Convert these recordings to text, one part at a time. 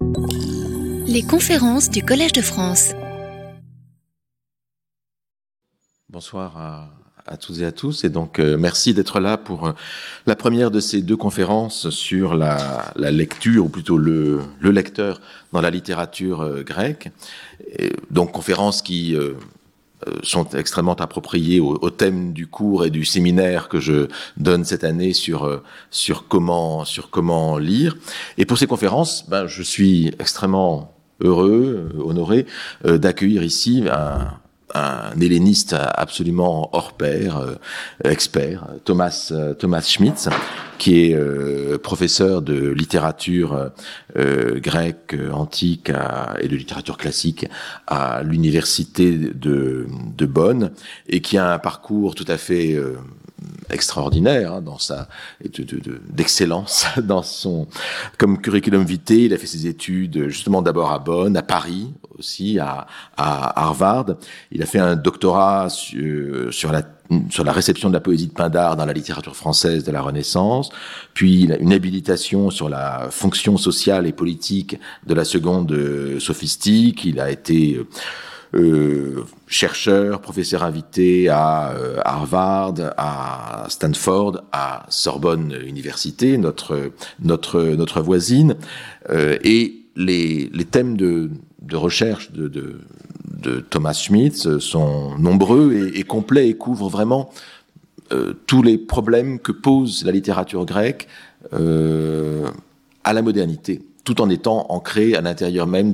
Les conférences du Collège de France. Bonsoir à toutes et à tous, et donc merci d'être là pour la première de ces deux conférences sur la lecture, ou plutôt le lecteur dans la littérature grecque. Et donc conférences qui sont extrêmement appropriées au thème du cours et du séminaire que je donne cette année sur comment lire. Et pour ces conférences, je suis extrêmement heureux, honoré d'accueillir ici un helléniste absolument hors pair, expert, Thomas Schmitz, qui est professeur de littérature grecque antique et de littérature classique à l'université de Bonn, et qui a un parcours tout à fait extraordinaire dans d'excellence dans son comme curriculum vitae. Il a fait ses études justement d'abord à Bonn, à Paris aussi, à Harvard. Il a fait un doctorat sur la réception de la poésie de Pindare dans la littérature française de la Renaissance, puis une habilitation sur la fonction sociale et politique de la seconde sophistique. Il a été chercheur, professeur invité à Harvard, à Stanford, à Sorbonne Université, notre voisine, et les thèmes de recherche de Thomas Schmitz sont nombreux et complets et couvrent vraiment tous les problèmes que pose la littérature grecque à la modernité, tout en étant ancré à l'intérieur même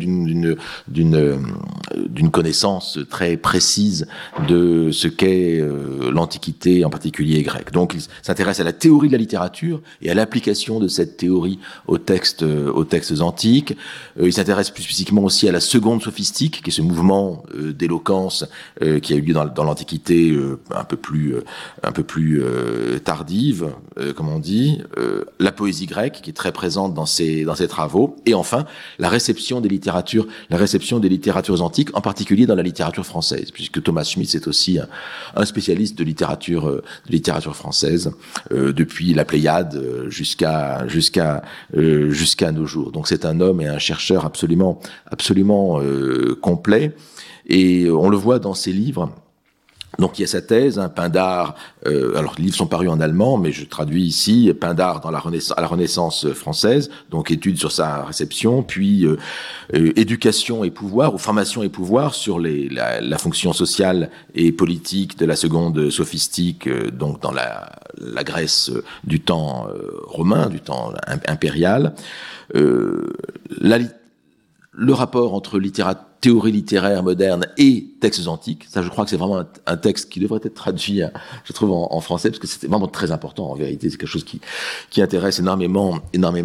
d'une connaissance très précise de ce qu'est l'Antiquité, en particulier grecque. Donc, il s'intéresse à la théorie de la littérature et à l'application de cette théorie aux textes antiques. Il s'intéresse plus spécifiquement aussi à la seconde sophistique, qui est ce mouvement d'éloquence qui a eu lieu dans l'Antiquité un peu plus tardive, comme on dit. La poésie grecque, qui est très présente dans ses travaux. Et enfin, la réception des littératures antiques, en particulier dans la littérature française, puisque Thomas Schmitz est aussi un spécialiste de littérature française depuis la Pléiade jusqu'à nos jours. Donc c'est un homme et un chercheur absolument complet, et on le voit dans ses livres. Donc il y a sa thèse, Pindare. Alors les livres sont parus en allemand, mais je traduis ici Pindare à la Renaissance française. Donc études sur sa réception, puis éducation et pouvoir, ou formation et pouvoir sur la fonction sociale et politique de la seconde sophistique, donc dans la Grèce du temps romain, du temps impérial. Le rapport entre théorie littéraire moderne et textes antiques, ça je crois que c'est vraiment un texte qui devrait être traduit, je trouve, en français, parce que c'est vraiment très important en vérité. C'est quelque chose qui intéresse énormément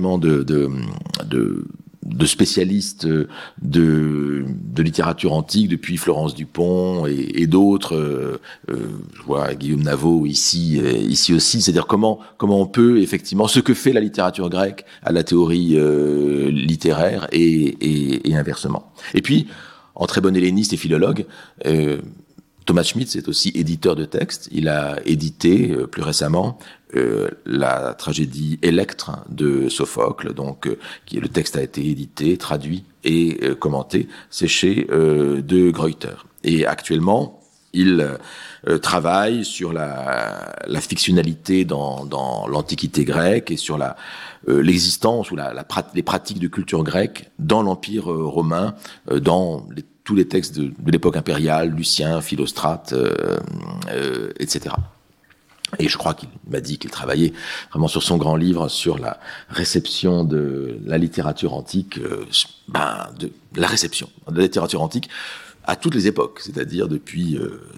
de spécialistes de littérature antique, depuis Florence Dupont et d'autres. Je vois Guillaume Navaud ici aussi. C'est-à-dire comment on peut effectivement, ce que fait la littérature grecque à la théorie littéraire et inversement. Et puis, en très bon helléniste et philologue, Thomas Schmitz est aussi éditeur de textes. Il a édité plus récemment la tragédie Électre de Sophocle, le texte a été édité, traduit et commenté. C'est chez De Gruyter. Et actuellement, il travaille sur la fictionnalité dans l'Antiquité grecque et sur l'existence ou les pratiques de culture grecque dans l'Empire romain, dans tous les textes de l'époque impériale, Lucien, Philostrate, etc. Et je crois qu'il m'a dit qu'il travaillait vraiment sur son grand livre sur la réception de la littérature antique, de la réception de la littérature antique à toutes les époques, c'est-à-dire depuis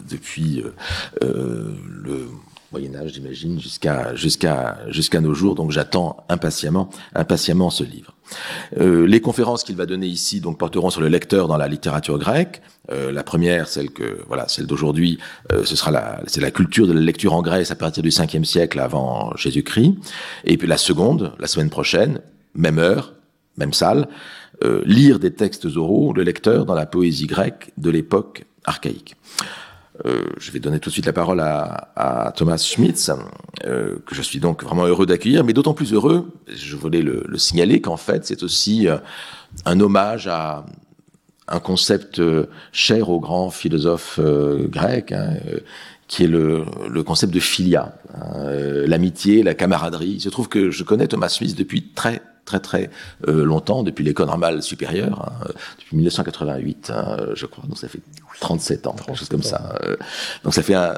le Moyen-Âge, j'imagine, jusqu'à nos jours. Donc j'attends impatiemment ce livre. Les conférences qu'il va donner ici donc porteront sur le lecteur dans la littérature grecque. La première, celle d'aujourd'hui, c'est la culture de la lecture en Grèce à partir du 5e siècle avant Jésus-Christ. Et puis la seconde, la semaine prochaine, même heure, même salle, lire des textes oraux, le lecteur dans la poésie grecque de l'époque archaïque. je vais donner tout de suite la parole à Thomas Schmitz, que je suis donc vraiment heureux d'accueillir, mais d'autant plus heureux, je voulais le signaler, qu'en fait, c'est aussi un hommage à un concept cher au grand philosophe grec, qui est le concept de philia, l'amitié, la camaraderie. Il se trouve que je connais Thomas Schmitz depuis très longtemps, depuis l'école normale supérieure, depuis 1988, je crois. Donc ça fait 37 ans, quelque chose comme ça. Donc ça fait un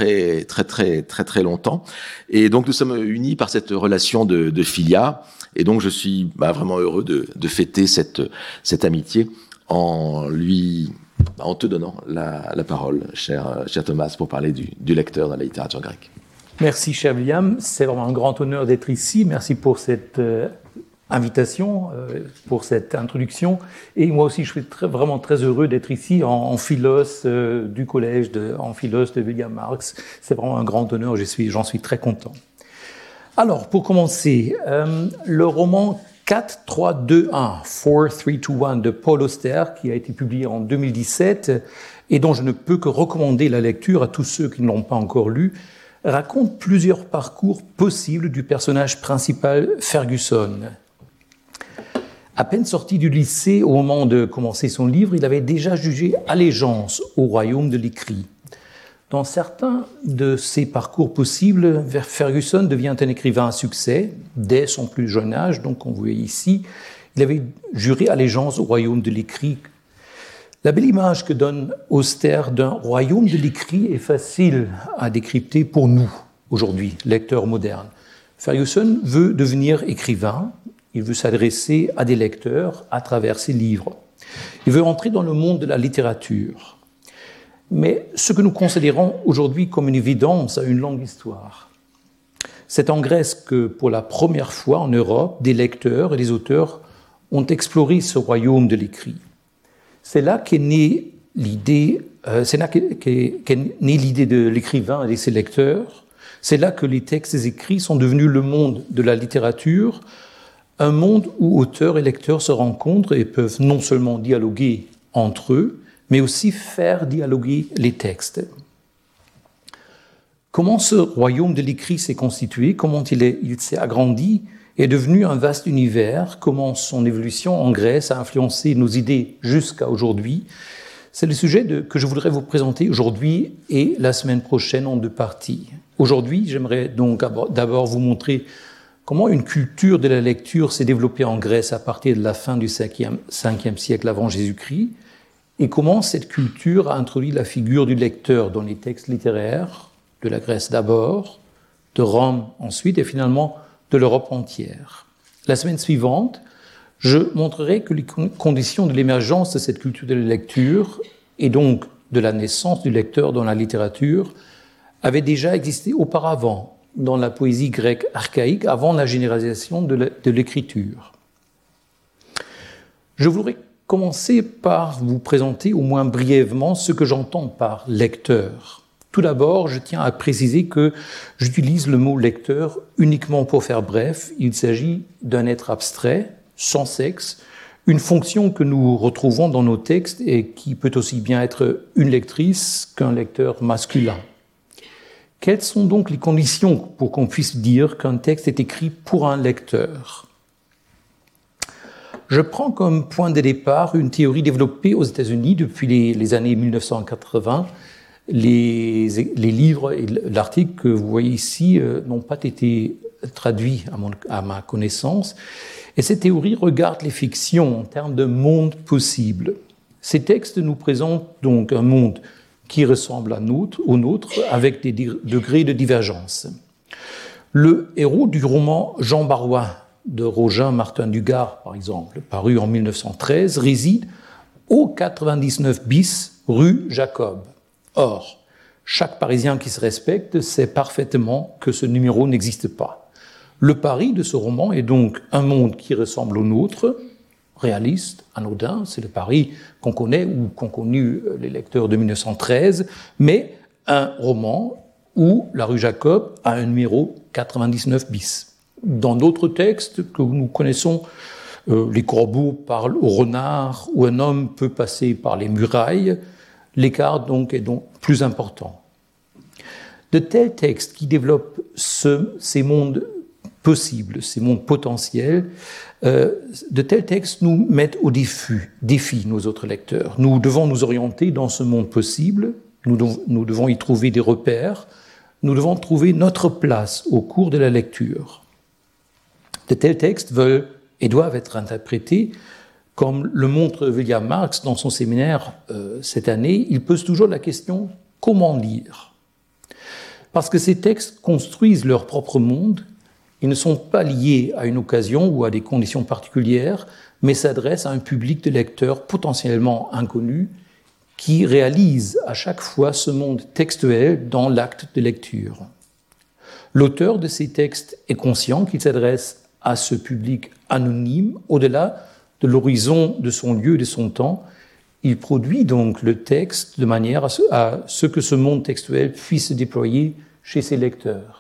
très longtemps. Et donc nous sommes unis par cette relation de philia. Et donc je suis vraiment heureux de fêter cette amitié en te donnant la parole, cher Thomas, pour parler du lecteur dans la littérature grecque. Merci, cher William. C'est vraiment un grand honneur d'être ici. Merci pour cette invitation, pour cette introduction. Et moi aussi, je suis vraiment très heureux d'être ici en philos du collège en philos de William Marx. C'est vraiment un grand honneur. J'en suis très content. Alors, pour commencer, le roman 4-3-2-1, 4-3-2-1 de Paul Auster, qui a été publié en 2017 et dont je ne peux que recommander la lecture à tous ceux qui ne l'ont pas encore lu, raconte plusieurs parcours possibles du personnage principal Ferguson. À peine sorti du lycée, au moment de commencer son livre, il avait déjà jugé allégeance au royaume de l'écrit. Dans certains de ses parcours possibles, Ferguson devient un écrivain à succès dès son plus jeune âge. Donc, on voit ici, il avait juré allégeance au royaume de l'écrit. La belle image que donne Auster d'un royaume de l'écrit est facile à décrypter pour nous, aujourd'hui, lecteurs modernes. Ferguson veut devenir écrivain, il veut s'adresser à des lecteurs à travers ses livres. Il veut entrer dans le monde de la littérature. Mais ce que nous considérons aujourd'hui comme une évidence a une longue histoire. C'est en Grèce que, pour la première fois en Europe, des lecteurs et des auteurs ont exploré ce royaume de l'écrit. C'est là qu'est née l'idée de l'écrivain et de ses lecteurs. C'est là que les textes écrits sont devenus le monde de la littérature, un monde où auteurs et lecteurs se rencontrent et peuvent non seulement dialoguer entre eux, mais aussi faire dialoguer les textes. Comment ce royaume de l'écrit s'est constitué, comment il s'est agrandi, est devenu un vaste univers, comment son évolution en Grèce a influencé nos idées jusqu'à aujourd'hui. C'est le sujet que je voudrais vous présenter aujourd'hui et la semaine prochaine en deux parties. Aujourd'hui, j'aimerais donc d'abord vous montrer comment une culture de la lecture s'est développée en Grèce à partir de la fin du 5e siècle avant Jésus-Christ, et comment cette culture a introduit la figure du lecteur dans les textes littéraires, de la Grèce d'abord, de Rome ensuite, et finalement de l'Europe entière. La semaine suivante, je montrerai que les conditions de l'émergence de cette culture de la lecture, et donc de la naissance du lecteur dans la littérature, avaient déjà existé auparavant dans la poésie grecque archaïque, avant la généralisation de l'écriture. Je voudrais commencer par vous présenter au moins brièvement ce que j'entends par lecteur. Tout d'abord, je tiens à préciser que j'utilise le mot lecteur uniquement pour faire bref. Il s'agit d'un être abstrait, sans sexe, une fonction que nous retrouvons dans nos textes et qui peut aussi bien être une lectrice qu'un lecteur masculin. Quelles sont donc les conditions pour qu'on puisse dire qu'un texte est écrit pour un lecteur ? Je prends comme point de départ une théorie développée aux États-Unis depuis les années 1980. Les livres et l'article que vous voyez ici n'ont pas été traduits à ma connaissance. Et cette théorie regarde les fictions en termes de monde possible. Ces textes nous présentent donc un monde qui ressemble au nôtre avec des degrés de divergence. Le héros du roman Jean Barrois de Roger Martin Dugard, par exemple, paru en 1913, réside au 99 bis rue Jacob. Or, chaque Parisien qui se respecte sait parfaitement que ce numéro n'existe pas. Le pari de ce roman est donc un monde qui ressemble au nôtre, réaliste, anodin, c'est le Paris qu'on connaît ou qu'ont connu les lecteurs de 1913, mais un roman où la rue Jacob a un numéro 99 bis. Dans d'autres textes que nous connaissons, les corbeaux parlent aux renards, où un homme peut passer par les murailles. L'écart donc est donc plus important. De tels textes qui développent ces mondes possibles, ces mondes potentiels, de tels textes nous mettent au défi nos autres lecteurs. Nous devons nous orienter dans ce monde possible, nous devons y trouver des repères, nous devons trouver notre place au cours de la lecture. De tels textes veulent et doivent être interprétés comme le montre William Marx dans son séminaire cette année. Il pose toujours la question « comment lire ?» Parce que ces textes construisent leur propre monde, ils ne sont pas liés à une occasion ou à des conditions particulières, mais s'adressent à un public de lecteurs potentiellement inconnus qui réalisent à chaque fois ce monde textuel dans l'acte de lecture. L'auteur de ces textes est conscient qu'il s'adresse à ce public anonyme, au-delà de l'horizon de son lieu et de son temps. Il produit donc le texte de manière à ce que ce monde textuel puisse se déployer chez ses lecteurs.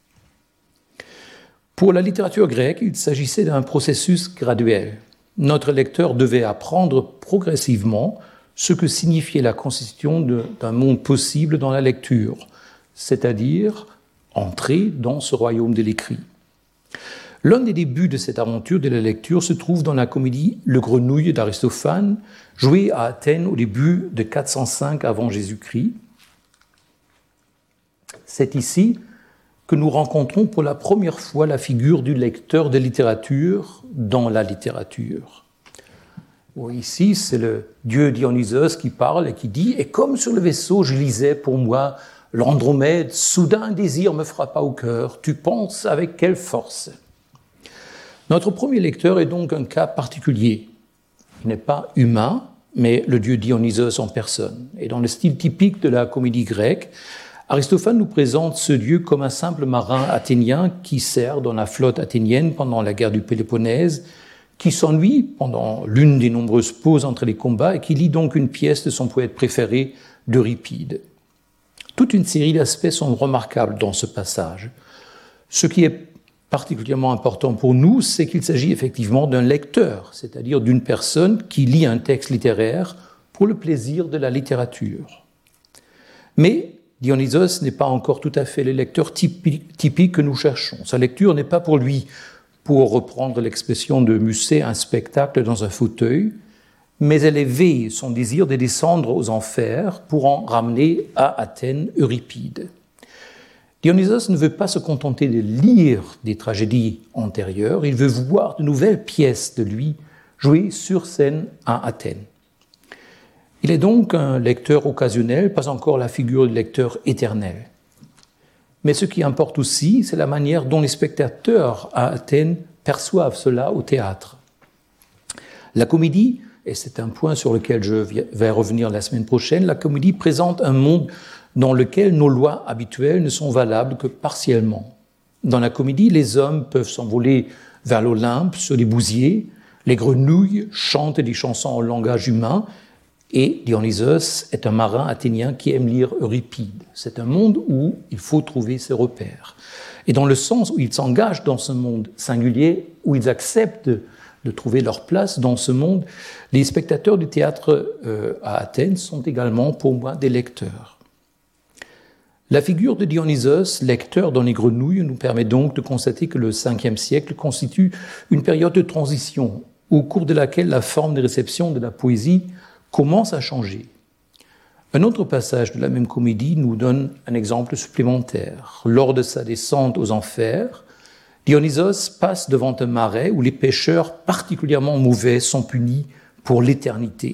Pour la littérature grecque, il s'agissait d'un processus graduel. Notre lecteur devait apprendre progressivement ce que signifiait la constitution d'un monde possible dans la lecture, c'est-à-dire entrer dans ce royaume de l'écrit. L'un des débuts de cette aventure de la lecture se trouve dans la comédie Le Grenouille d'Aristophane, jouée à Athènes au début de 405 avant Jésus-Christ. C'est ici que nous rencontrons pour la première fois la figure du lecteur de littérature dans la littérature. Ici, c'est le dieu Dionysos qui parle et qui dit « Et comme sur le vaisseau, je lisais pour moi l'Andromède, soudain un désir me frappa au cœur. Tu penses avec quelle force ?» Notre premier lecteur est donc un cas particulier. Il n'est pas humain, mais le dieu Dionysos en personne. Et dans le style typique de la comédie grecque, Aristophane nous présente ce dieu comme un simple marin athénien qui sert dans la flotte athénienne pendant la guerre du Péloponnèse, qui s'ennuie pendant l'une des nombreuses pauses entre les combats et qui lit donc une pièce de son poète préféré, d'Euripide. Toute une série d'aspects sont remarquables dans ce passage. Ce qui est particulièrement important pour nous, c'est qu'il s'agit effectivement d'un lecteur, c'est-à-dire d'une personne qui lit un texte littéraire pour le plaisir de la littérature. Mais Dionysos n'est pas encore tout à fait le lecteur typique que nous cherchons. Sa lecture n'est pas pour lui, pour reprendre l'expression de Musset, un spectacle dans un fauteuil, mais elle éveille son désir de descendre aux enfers pour en ramener à Athènes Euripide. Dionysos ne veut pas se contenter de lire des tragédies antérieures, il veut voir de nouvelles pièces de lui jouées sur scène à Athènes. Il est donc un lecteur occasionnel, pas encore la figure de lecteur éternel. Mais ce qui importe aussi, c'est la manière dont les spectateurs à Athènes perçoivent cela au théâtre. La comédie, et c'est un point sur lequel je vais revenir la semaine prochaine, la comédie présente un monde dans lequel nos lois habituelles ne sont valables que partiellement. Dans la comédie, les hommes peuvent s'envoler vers l'Olympe sur des bousiers, les grenouilles chantent des chansons en langage humain, et Dionysos est un marin athénien qui aime lire Euripide. C'est un monde où il faut trouver ses repères. Et dans le sens où ils s'engagent dans ce monde singulier, où ils acceptent de trouver leur place dans ce monde, les spectateurs du théâtre à Athènes sont également pour moi des lecteurs. La figure de Dionysos, lecteur dans les grenouilles, nous permet donc de constater que le Ve siècle constitue une période de transition au cours de laquelle la forme de réception de la poésie commence à changer. Un autre passage de la même comédie nous donne un exemple supplémentaire. Lors de sa descente aux enfers, Dionysos passe devant un marais où les pécheurs particulièrement mauvais sont punis pour l'éternité.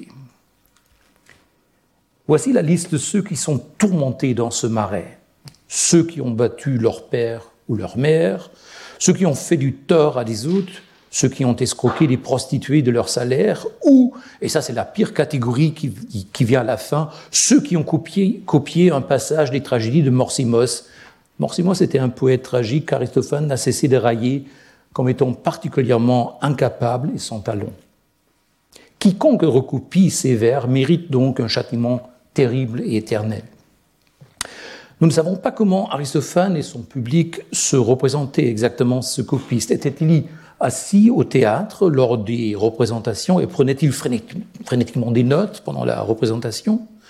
Voici la liste de ceux qui sont tourmentés dans ce marais. Ceux qui ont battu leur père ou leur mère, ceux qui ont fait du tort à des autres, ceux qui ont escroqué des prostituées de leur salaire, ou, et ça c'est la pire catégorie qui vient à la fin, ceux qui ont copié un passage des tragédies de Morsimos. Morsimos était un poète tragique qu'Aristophane n'a cessé de railler comme étant particulièrement incapable et sans talent. Quiconque recopie ces vers mérite donc un châtiment terrible et éternel. Nous ne savons pas comment Aristophane et son public se représentaient exactement ce copiste. Était-il assis au théâtre lors des représentations et prenait-il frénétiquement des notes pendant la représentation?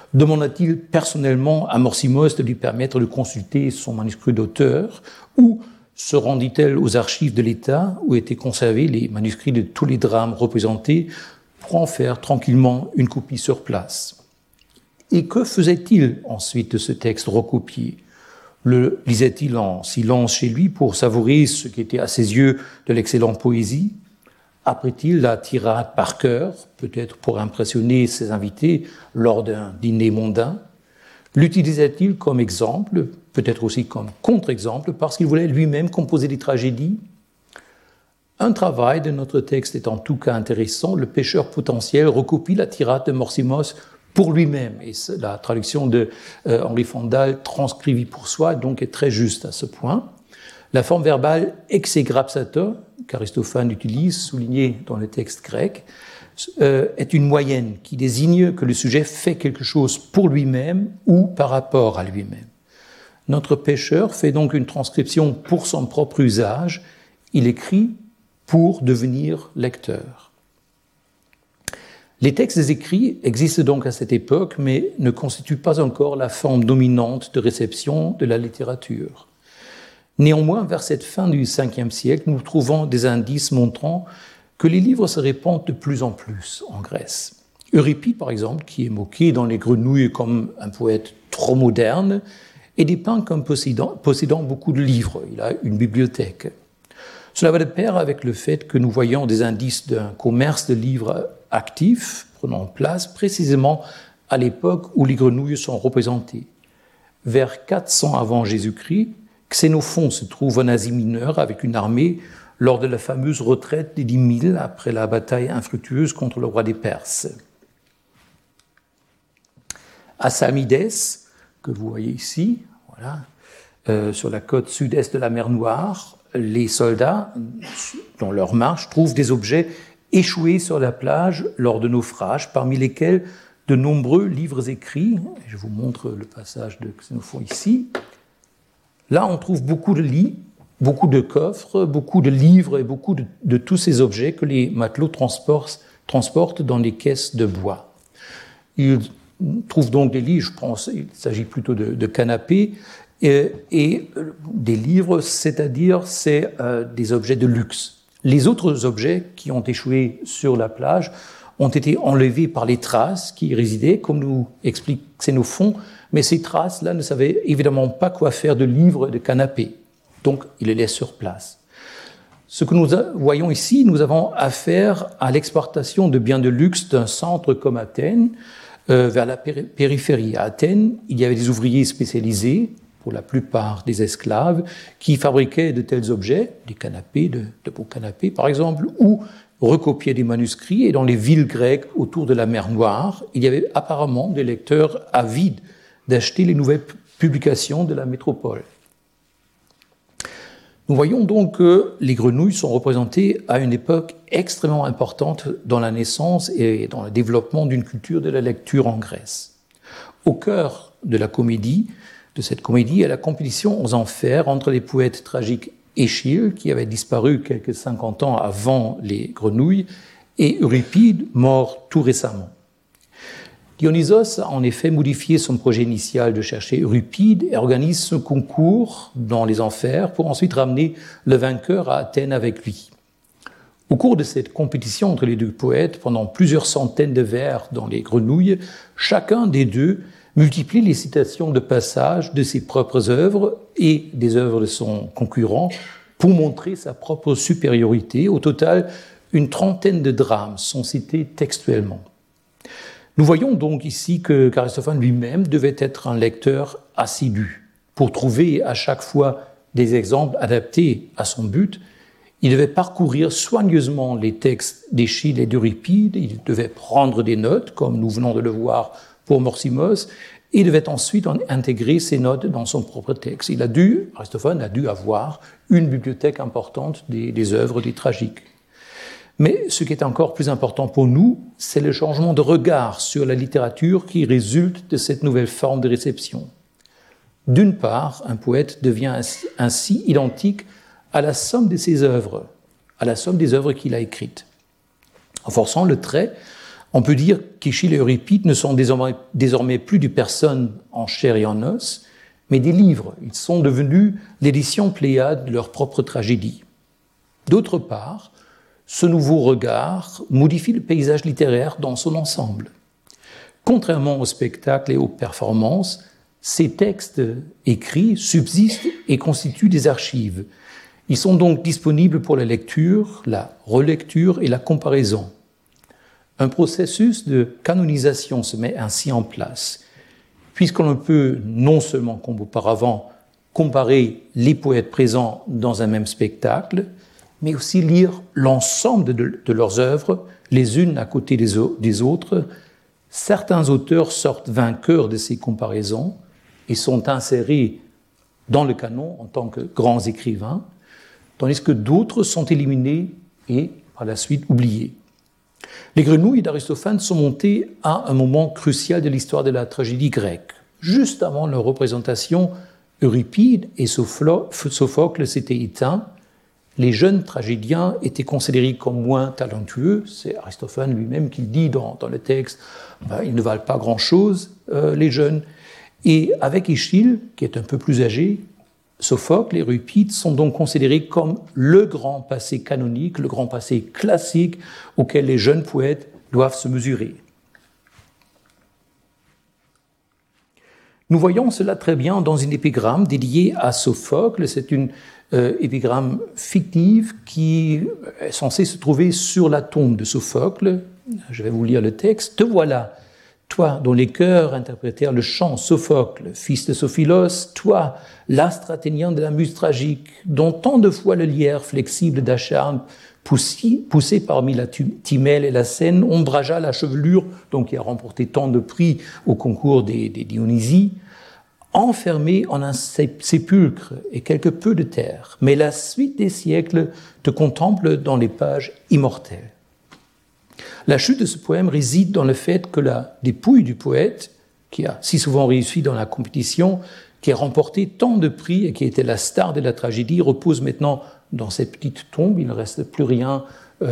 Demanda-t-il personnellement à Morsimos de lui permettre de consulter son manuscrit d'auteur, ou se rendit-elle aux archives de l'État où étaient conservés les manuscrits de tous les drames représentés pour en faire tranquillement une copie sur place? Et que faisait-il ensuite de ce texte recopié? Le lisait-il en silence chez lui pour savourer ce qui était à ses yeux de l'excellente poésie? Apprit-il la tirade par cœur, peut-être pour impressionner ses invités lors d'un dîner mondain? L'utilisait-il comme exemple, peut-être aussi comme contre-exemple, parce qu'il voulait lui-même composer des tragédies? Un travail de notre texte est en tout cas intéressant. Le pêcheur potentiel recopie la tirade de Morsimos pour lui-même. Et la traduction de Henri Fandal, transcrivie pour soi, donc est très juste à ce point. La forme verbale exegrapsato, qu'Aristophane utilise, soulignée dans le texte grec, est une moyenne qui désigne que le sujet fait quelque chose pour lui-même ou par rapport à lui-même. Notre pêcheur fait donc une transcription pour son propre usage. Il écrit pour devenir lecteur. Les textes écrits existent donc à cette époque, mais ne constituent pas encore la forme dominante de réception de la littérature. Néanmoins, vers cette fin du Ve siècle, nous trouvons des indices montrant que les livres se répandent de plus en plus en Grèce. Euripide, par exemple, qui est moqué dans Les Grenouilles comme un poète trop moderne, est dépeint comme possédant beaucoup de livres. Il a une bibliothèque. Cela va de pair avec le fait que nous voyons des indices d'un commerce de livres actif prenant place précisément à l'époque où les grenouilles sont représentées. Vers 400 avant Jésus-Christ, Xénophon se trouve en Asie mineure avec une armée lors de la fameuse retraite des 10 000 après la bataille infructueuse contre le roi des Perses. À Samides, que vous voyez ici, voilà, sur la côte sud-est de la mer Noire, les soldats, dans leur marche, trouvent des objets échoués sur la plage lors de naufrages, parmi lesquels de nombreux livres écrits. Je vous montre le passage de Xénophon ici. Là, on trouve beaucoup de lits, beaucoup de coffres, beaucoup de livres et beaucoup de tous ces objets que les matelots transportent dans les caisses de bois. Ils trouvent donc des lits, je pense, il s'agit plutôt de canapés, et des livres, c'est-à-dire c'est des objets de luxe. Les autres objets qui ont échoué sur la plage ont été enlevés par les thraces qui y résidaient, comme nous explique Xénophon, mais ces thraces-là ne savaient évidemment pas quoi faire de livres et de canapés. Donc, ils les laissent sur place. Ce que nous voyons ici, nous avons affaire à l'exportation de biens de luxe d'un centre comme Athènes vers la périphérie. À Athènes, il y avait des ouvriers spécialisés, pour la plupart des esclaves, qui fabriquaient de tels objets, des canapés, de beaux canapés par exemple, ou recopiaient des manuscrits. Et dans les villes grecques autour de la mer Noire, il y avait apparemment des lecteurs avides d'acheter les nouvelles publications de la métropole. Nous voyons donc que les grenouilles sont représentées à une époque extrêmement importante dans la naissance et dans le développement d'une culture de la lecture en Grèce. Au cœur de cette comédie, est la compétition aux enfers entre les poètes tragiques Échille, qui avait disparu quelques 50 ans avant les grenouilles, et Euripide, mort tout récemment. Dionysos a en effet modifié son projet initial de chercher Euripide et organise ce concours dans les enfers pour ensuite ramener le vainqueur à Athènes avec lui. Au cours de cette compétition entre les deux poètes, pendant plusieurs centaines de vers dans les grenouilles, chacun des deux multiplie les citations de passages de ses propres œuvres et des œuvres de son concurrent pour montrer sa propre supériorité. Au total, une trentaine de drames sont cités textuellement. Nous voyons donc ici que Aristophane lui-même devait être un lecteur assidu. Pour trouver à chaque fois des exemples adaptés à son but, il devait parcourir soigneusement les textes d'Échille et d'Euripide, il devait prendre des notes, comme nous venons de le voir pour Morsimos, et devait ensuite intégrer ces notes dans son propre texte. Aristophane a dû avoir une bibliothèque importante des œuvres des tragiques. Mais ce qui est encore plus important pour nous, c'est le changement de regard sur la littérature qui résulte de cette nouvelle forme de réception. D'une part, un poète devient ainsi identique à la somme de ses œuvres, à la somme des œuvres qu'il a écrites. En forçant le trait, On peut dire qu'Échille et Euripide ne sont désormais plus des personnes en chair et en os, mais des livres. Ils sont devenus l'édition Pléiade de leur propre tragédie. D'autre part, ce nouveau regard modifie le paysage littéraire dans son ensemble. Contrairement au spectacle et aux performances, ces textes écrits subsistent et constituent des archives. Ils sont donc disponibles pour la lecture, la relecture et la comparaison. Un processus de canonisation se met ainsi en place, puisqu'on ne peut non seulement comme auparavant comparer les poètes présents dans un même spectacle, mais aussi lire l'ensemble de leurs œuvres, les unes à côté des autres. Certains auteurs sortent vainqueurs de ces comparaisons et sont insérés dans le canon en tant que grands écrivains, tandis que d'autres sont éliminés et par la suite oubliés. Les grenouilles d'Aristophane sont montées à un moment crucial de l'histoire de la tragédie grecque. Juste avant leur représentation, Euripide et Sophocle s'étaient éteints. Les jeunes tragédiens étaient considérés comme moins talentueux. C'est Aristophane lui-même qui dit dans le texte ils ne valent pas grand-chose, les jeunes. Et avec Échille, qui est un peu plus âgé, Sophocle et Euripide sont donc considérés comme le grand passé canonique, le grand passé classique auquel les jeunes poètes doivent se mesurer. Nous voyons cela très bien dans une épigramme dédiée à Sophocle. C'est une épigramme fictive qui est censée se trouver sur la tombe de Sophocle. Je vais vous lire le texte. « Te voilà, toi dont les chœurs interprétèrent le chant, Sophocle, fils de Sophilos, toi, l'astre athénien de la muse tragique, dont tant de fois le lierre flexible d'Acharne, poussé parmi la Timelle et la Seine, ombragea la chevelure, donc qui a remporté tant de prix au concours des Dionysies, enfermé en un sépulcre et quelque peu de terre, mais la suite des siècles te contemple dans les pages immortelles. » La chute de ce poème réside dans le fait que la dépouille du poète, qui a si souvent réussi dans la compétition, qui a remporté tant de prix et qui était la star de la tragédie, repose maintenant dans cette petite tombe. Il ne reste plus rien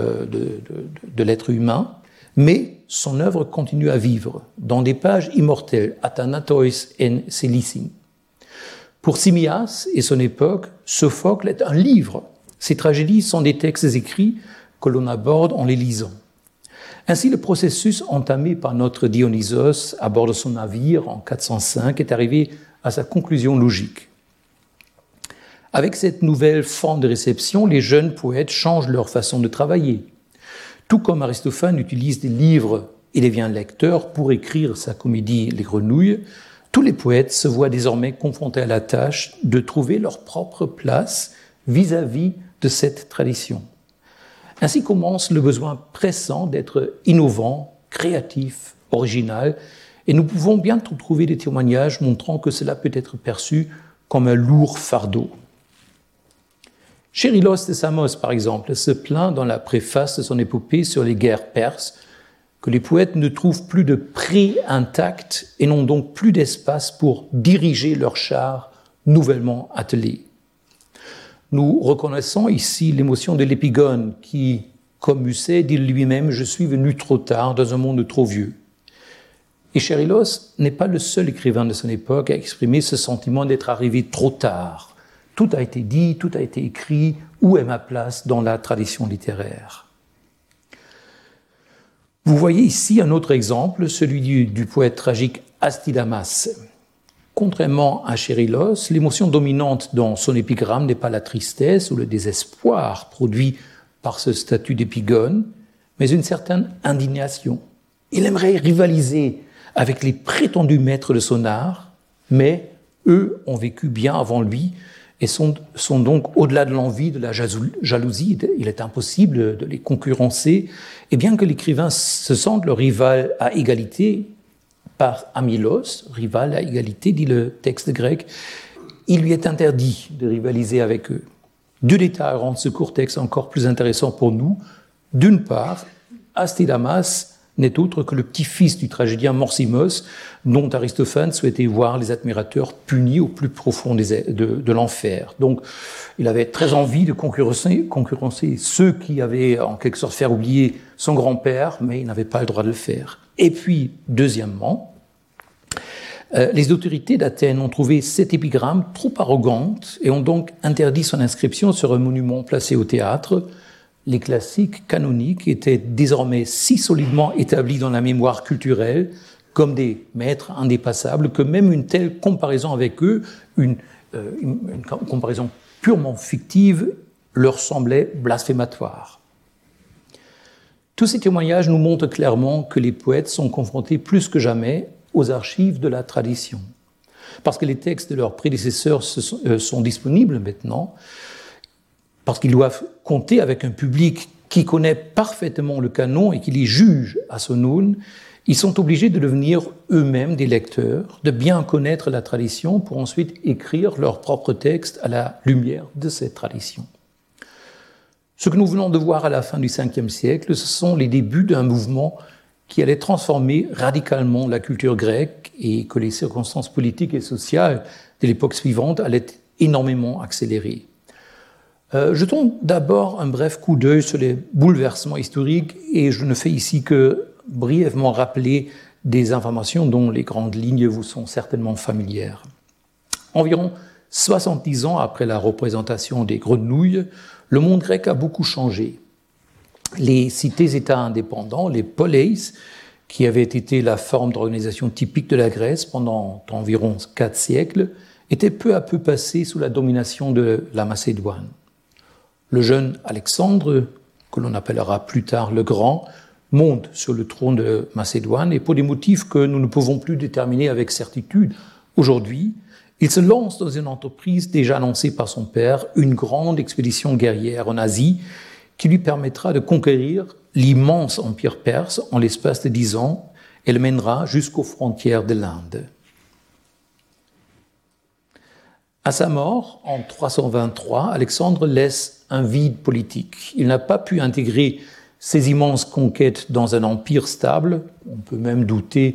de l'être humain, mais son œuvre continue à vivre dans des pages immortelles, Athanatois en Célicine. Pour Simmias et son époque, Sophocle est un livre. Ces tragédies sont des textes écrits que l'on aborde en les lisant. Ainsi, le processus entamé par notre Dionysos à bord de son navire en 405 est arrivé à sa conclusion logique. Avec cette nouvelle forme de réception, les jeunes poètes changent leur façon de travailler. Tout comme Aristophane utilise des livres et devient lecteur pour écrire sa comédie Les Grenouilles, tous les poètes se voient désormais confrontés à la tâche de trouver leur propre place vis-à-vis de cette tradition. Ainsi commence le besoin pressant d'être innovant, créatif, original, et nous pouvons bientôt trouver des témoignages montrant que cela peut être perçu comme un lourd fardeau. Chérylos de Samos, par exemple, se plaint dans la préface de son épopée sur les guerres perses que les poètes ne trouvent plus de pré intact et n'ont donc plus d'espace pour diriger leurs chars nouvellement attelés. Nous reconnaissons ici l'émotion de l'épigone qui, comme Musset, dit lui-même « Je suis venu trop tard dans un monde trop vieux ». Et Chérylos n'est pas le seul écrivain de son époque à exprimer ce sentiment d'être arrivé trop tard. Tout a été dit, tout a été écrit, où est ma place dans la tradition littéraire ? Vous voyez ici un autre exemple, celui du poète tragique Astydamas. Contrairement à Chérylos, l'émotion dominante dans son épigramme n'est pas la tristesse ou le désespoir produit par ce statut d'épigone, mais une certaine indignation. Il aimerait rivaliser avec les prétendus maîtres de son art, mais eux ont vécu bien avant lui et sont donc au-delà de l'envie, de la jalousie. Il est impossible de les concurrencer. Et bien que l'écrivain se sente le rival à égalité, par Amilos, rival à égalité, dit le texte grec, il lui est interdit de rivaliser avec eux. Deux détails rendent ce court texte encore plus intéressant pour nous. D'une part, Astydamas n'est autre que le petit-fils du tragédien Morsimos, dont Aristophane souhaitait voir les admirateurs punis au plus profond de l'enfer. Donc, il avait très envie de concurrencer ceux qui avaient en quelque sorte fait oublier son grand-père, mais il n'avait pas le droit de le faire. Et puis, deuxièmement, les autorités d'Athènes ont trouvé cette épigramme trop arrogante et ont donc interdit son inscription sur un monument placé au théâtre. Les classiques canoniques étaient désormais si solidement établis dans la mémoire culturelle comme des maîtres indépassables que même une telle comparaison avec eux, une comparaison purement fictive, leur semblait blasphématoire. Tous ces témoignages nous montrent clairement que les poètes sont confrontés plus que jamais aux archives de la tradition. Parce que les textes de leurs prédécesseurs sont disponibles maintenant, parce qu'ils doivent compter avec un public qui connaît parfaitement le canon et qui les juge à son aune, ils sont obligés de devenir eux-mêmes des lecteurs, de bien connaître la tradition pour ensuite écrire leurs propres textes à la lumière de cette tradition. Ce que nous venons de voir à la fin du Ve siècle, ce sont les débuts d'un mouvement qui allait transformer radicalement la culture grecque et que les circonstances politiques et sociales de l'époque suivante allaient énormément accélérer. Jetons d'abord un bref coup d'œil sur les bouleversements historiques et je ne fais ici que brièvement rappeler des informations dont les grandes lignes vous sont certainement familières. Environ 70 ans après la représentation des grenouilles, le monde grec a beaucoup changé. Les cités-États indépendants, les poleis, qui avaient été la forme d'organisation typique de la Grèce pendant environ 4 siècles, étaient peu à peu passés sous la domination de la Macédoine. Le jeune Alexandre, que l'on appellera plus tard le Grand, monte sur le trône de Macédoine et pour des motifs que nous ne pouvons plus déterminer avec certitude aujourd'hui, il se lance dans une entreprise déjà annoncée par son père, une grande expédition guerrière en Asie qui lui permettra de conquérir l'immense empire perse en l'espace de 10 ans et le mènera jusqu'aux frontières de l'Inde. À sa mort, en 323, Alexandre laisse un vide politique. Il n'a pas pu intégrer ces immenses conquêtes dans un empire stable. On peut même douter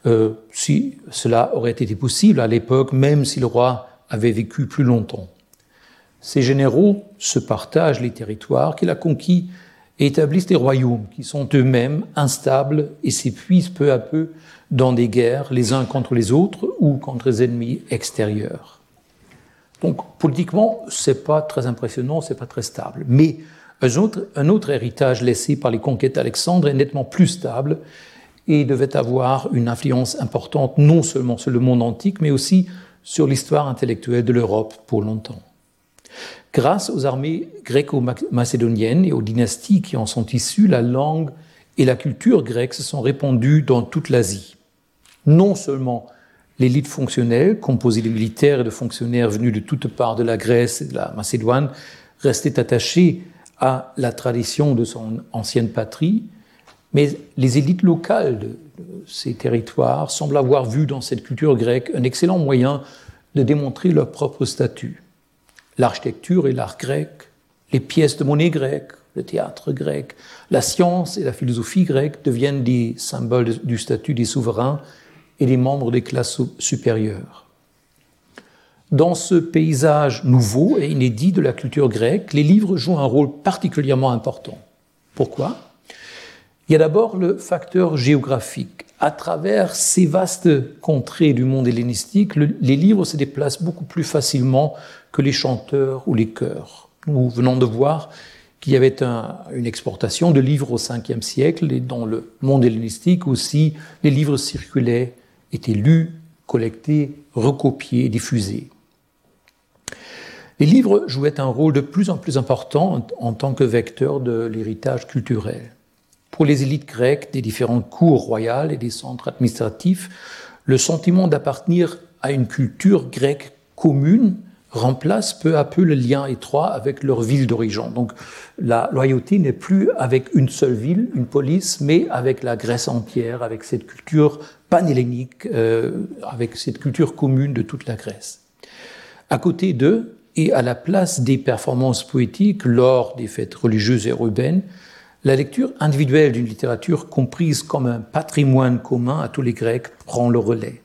si cela aurait été possible à l'époque, même si le roi avait vécu plus longtemps. Ces généraux se partagent les territoires qu'il a conquis et établissent des royaumes qui sont eux-mêmes instables et s'épuisent peu à peu dans des guerres les uns contre les autres ou contre les ennemis extérieurs. Donc politiquement, c'est pas très impressionnant, c'est pas très stable. Mais un autre héritage laissé par les conquêtes d'Alexandre est nettement plus stable et devait avoir une influence importante non seulement sur le monde antique, mais aussi sur l'histoire intellectuelle de l'Europe pour longtemps. Grâce aux armées gréco-macédoniennes et aux dynasties qui en sont issues, la langue et la culture grecque se sont répandues dans toute l'Asie. Non seulement l'élite fonctionnelle, composée de militaires et de fonctionnaires venus de toutes parts de la Grèce et de la Macédoine, restait attachée à la tradition de son ancienne patrie, mais les élites locales de ces territoires semblent avoir vu dans cette culture grecque un excellent moyen de démontrer leur propre statut. L'architecture et l'art grec, les pièces de monnaie grecques, le théâtre grec, la science et la philosophie grecque deviennent des symboles du statut des souverains et des membres des classes supérieures. Dans ce paysage nouveau et inédit de la culture grecque, les livres jouent un rôle particulièrement important. Pourquoi ? Il y a d'abord le facteur géographique. À travers ces vastes contrées du monde hellénistique, les livres se déplacent beaucoup plus facilement que les chanteurs ou les chœurs. Nous venons de voir qu'il y avait une exportation de livres au Ve siècle et dans le monde hellénistique aussi, les livres circulaient, étaient lus, collectés, recopiés, diffusés. Les livres jouaient un rôle de plus en plus important en tant que vecteur de l'héritage culturel. Pour les élites grecques des différentes cours royales et des centres administratifs, le sentiment d'appartenir à une culture grecque commune remplace peu à peu le lien étroit avec leur ville d'origine. Donc la loyauté n'est plus avec une seule ville, une police, mais avec la Grèce entière, avec cette culture panhellénique, avec cette culture commune de toute la Grèce. À côté d'eux, et à la place des performances poétiques lors des fêtes religieuses et urbaines, La lecture individuelle d'une littérature comprise comme un patrimoine commun à tous les Grecs prend le relais.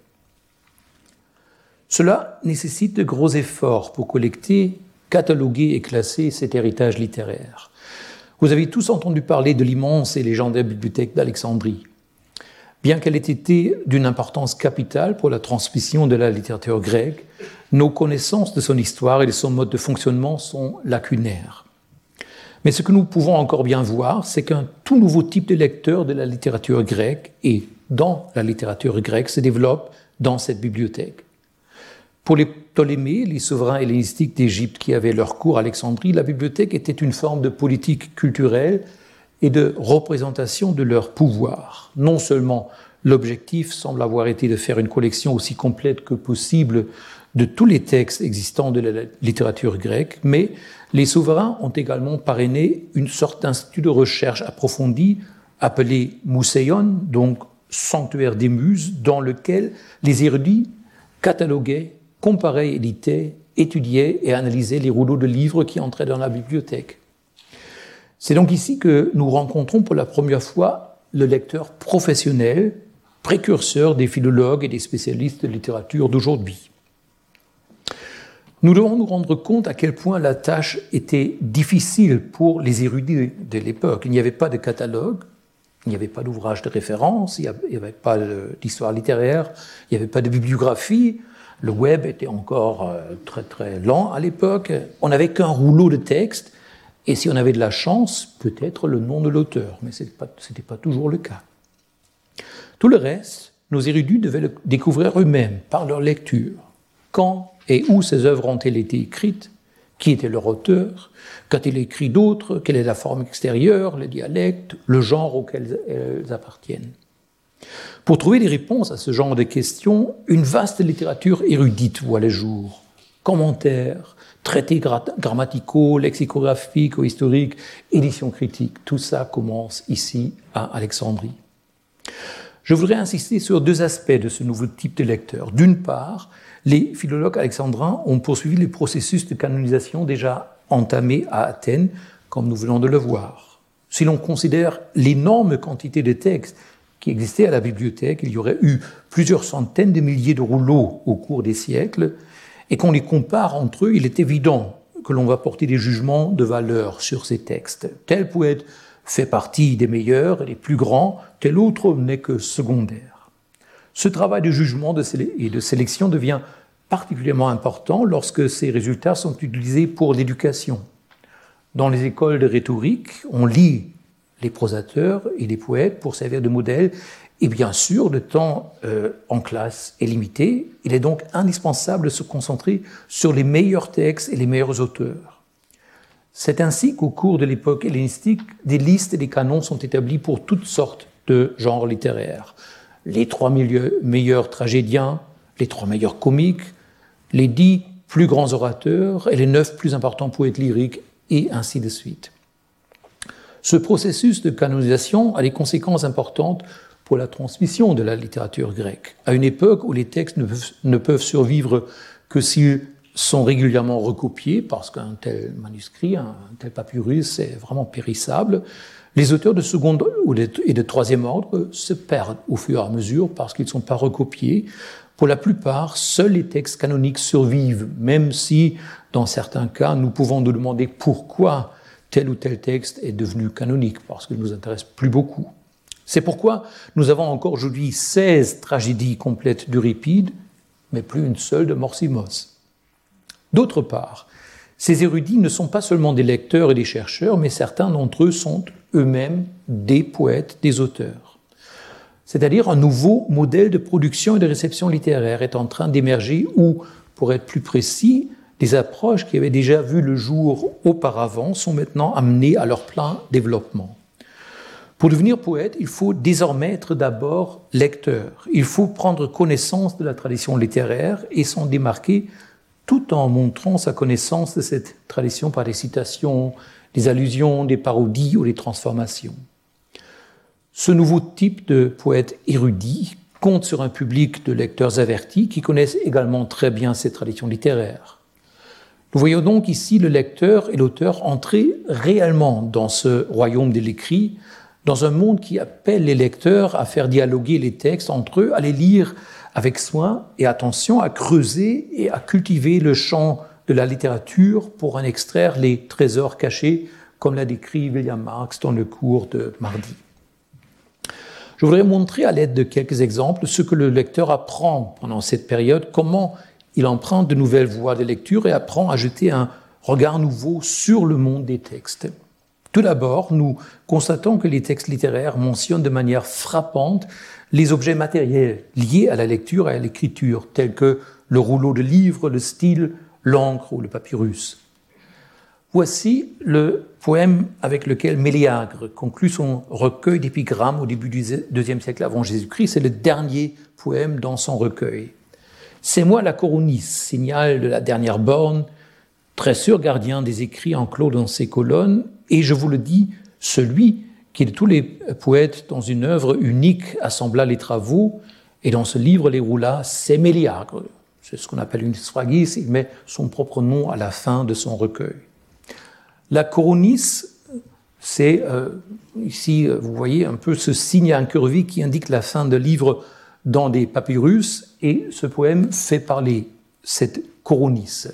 Cela nécessite de gros efforts pour collecter, cataloguer et classer cet héritage littéraire. Vous avez tous entendu parler de l'immense et légendaire bibliothèque d'Alexandrie. Bien qu'elle ait été d'une importance capitale pour la transmission de la littérature grecque, nos connaissances de son histoire et de son mode de fonctionnement sont lacunaires. Mais ce que nous pouvons encore bien voir, c'est qu'un tout nouveau type de lecteur de la littérature grecque et dans la littérature grecque se développe dans cette bibliothèque. Pour les Ptolémées, les souverains hellénistiques d'Égypte qui avaient leur cours à Alexandrie, la bibliothèque était une forme de politique culturelle et de représentation de leur pouvoir. Non seulement l'objectif semble avoir été de faire une collection aussi complète que possible de tous les textes existants de la littérature grecque, mais les souverains ont également parrainé une sorte d'institut de recherche approfondie appelé Mouseion, donc sanctuaire des muses, dans lequel les érudits cataloguaient, comparaient, éditaient, étudiaient et analysaient les rouleaux de livres qui entraient dans la bibliothèque. C'est donc ici que nous rencontrons pour la première fois le lecteur professionnel, précurseur des philologues et des spécialistes de littérature d'aujourd'hui. Nous devons nous rendre compte à quel point la tâche était difficile pour les érudits de l'époque. Il n'y avait pas de catalogue, il n'y avait pas d'ouvrage de référence, il n'y avait pas d'histoire littéraire, il n'y avait pas de bibliographie. Le web était encore très très lent à l'époque. On n'avait qu'un rouleau de texte, et si on avait de la chance, peut-être le nom de l'auteur, mais ce n'était pas toujours le cas. Tout le reste, nos érudits devaient le découvrir eux-mêmes par leur lecture. Quand et où ces œuvres ont-elles été écrites? Qui était leur auteur? Qu'a-t-il écrit d'autre? Quelle est la forme extérieure, le dialecte, le genre auquel elles appartiennent? Pour trouver des réponses à ce genre de questions, une vaste littérature érudite voit le jour. Commentaires, traités grammaticaux, lexicographiques ou historiques, éditions critiques, tout ça commence ici à Alexandrie. Je voudrais insister sur deux aspects de ce nouveau type de lecteur. D'une part, les philologues alexandrins ont poursuivi le processus de canonisation déjà entamé à Athènes, comme nous venons de le voir. Si l'on considère l'énorme quantité de textes qui existaient à la bibliothèque, il y aurait eu plusieurs centaines de milliers de rouleaux au cours des siècles, et qu'on les compare entre eux, il est évident que l'on va porter des jugements de valeur sur ces textes. Tel poète fait partie des meilleurs et des plus grands, tel autre n'est que secondaire. Ce travail de jugement et de sélection devient particulièrement important lorsque ces résultats sont utilisés pour l'éducation. Dans les écoles de rhétorique, on lit les prosateurs et les poètes pour servir de modèle, et bien sûr, le temps en classe est limité. Il est donc indispensable de se concentrer sur les meilleurs textes et les meilleurs auteurs. C'est ainsi qu'au cours de l'époque hellénistique, des listes et des canons sont établis pour toutes sortes de genres littéraires. Les 3 meilleurs tragédiens, les 3 meilleurs comiques, les 10 plus grands orateurs et les 9 plus importants poètes lyriques, et ainsi de suite. Ce processus de canonisation a des conséquences importantes pour la transmission de la littérature grecque. À une époque où les textes ne peuvent survivre que s'ils sont régulièrement recopiés, parce qu'un tel manuscrit, un tel papyrus est vraiment périssable, les auteurs de second et de troisième ordre se perdent au fur et à mesure parce qu'ils ne sont pas recopiés. Pour la plupart, seuls les textes canoniques survivent, même si, dans certains cas, nous pouvons nous demander pourquoi tel ou tel texte est devenu canonique, parce qu'il ne nous intéresse plus beaucoup. C'est pourquoi nous avons encore aujourd'hui 16 tragédies complètes d'Euripide, mais plus une seule de Morsimos. D'autre part, ces érudits ne sont pas seulement des lecteurs et des chercheurs, mais certains d'entre eux sont eux-mêmes des poètes, des auteurs. C'est-à-dire un nouveau modèle de production et de réception littéraire est en train d'émerger où, pour être plus précis, des approches qui avaient déjà vu le jour auparavant sont maintenant amenées à leur plein développement. Pour devenir poète, il faut désormais être d'abord lecteur. Il faut prendre connaissance de la tradition littéraire et s'en démarquer tout en montrant sa connaissance de cette tradition par des citations, des allusions, des parodies ou des transformations. Ce nouveau type de poète érudit compte sur un public de lecteurs avertis qui connaissent également très bien ces traditions littéraires. Nous voyons donc ici le lecteur et l'auteur entrer réellement dans ce royaume de l'écrit, dans un monde qui appelle les lecteurs à faire dialoguer les textes entre eux, à les lire avec soin et attention, à creuser et à cultiver le champ de la littérature pour en extraire les trésors cachés, comme l'a décrit William Marx dans le cours de mardi. Je voudrais montrer à l'aide de quelques exemples ce que le lecteur apprend pendant cette période, comment il emprunte de nouvelles voies de lecture et apprend à jeter un regard nouveau sur le monde des textes. Tout d'abord, nous constatons que les textes littéraires mentionnent de manière frappante les objets matériels liés à la lecture et à l'écriture, tels que le rouleau de livre, le style, l'encre ou le papyrus. Voici le poème avec lequel Méliagre conclut son recueil d'épigrammes au début du IIe siècle avant Jésus-Christ. C'est le dernier poème dans son recueil. « C'est moi la Coronis, signal de la dernière borne, très sûr gardien des écrits enclos dans ses colonnes, et je vous le dis, celui qui de tous les poètes dans une œuvre unique assembla les travaux, et dans ce livre les roula, c'est Méliagre. » C'est ce qu'on appelle une sphragis, il met son propre nom à la fin de son recueil. La Coronis, c'est ici, vous voyez un peu ce signe incurvé qui indique la fin de livre dans des papyrus, et ce poème fait parler cette Coronis.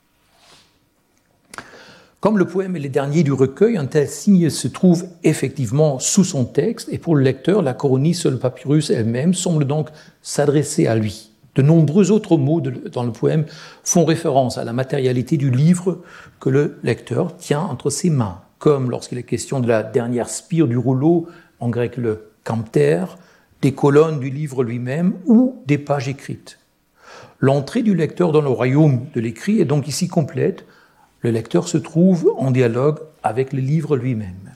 Comme le poème est le dernier du recueil, un tel signe se trouve effectivement sous son texte, et pour le lecteur, la Coronis sur le papyrus elle-même semble donc s'adresser à lui. De nombreux autres mots dans le poème font référence à la matérialité du livre que le lecteur tient entre ses mains, comme lorsqu'il est question de la dernière spire du rouleau, en grec le kampter, des colonnes du livre lui-même ou des pages écrites. L'entrée du lecteur dans le royaume de l'écrit est donc ici complète. Le lecteur se trouve en dialogue avec le livre lui-même.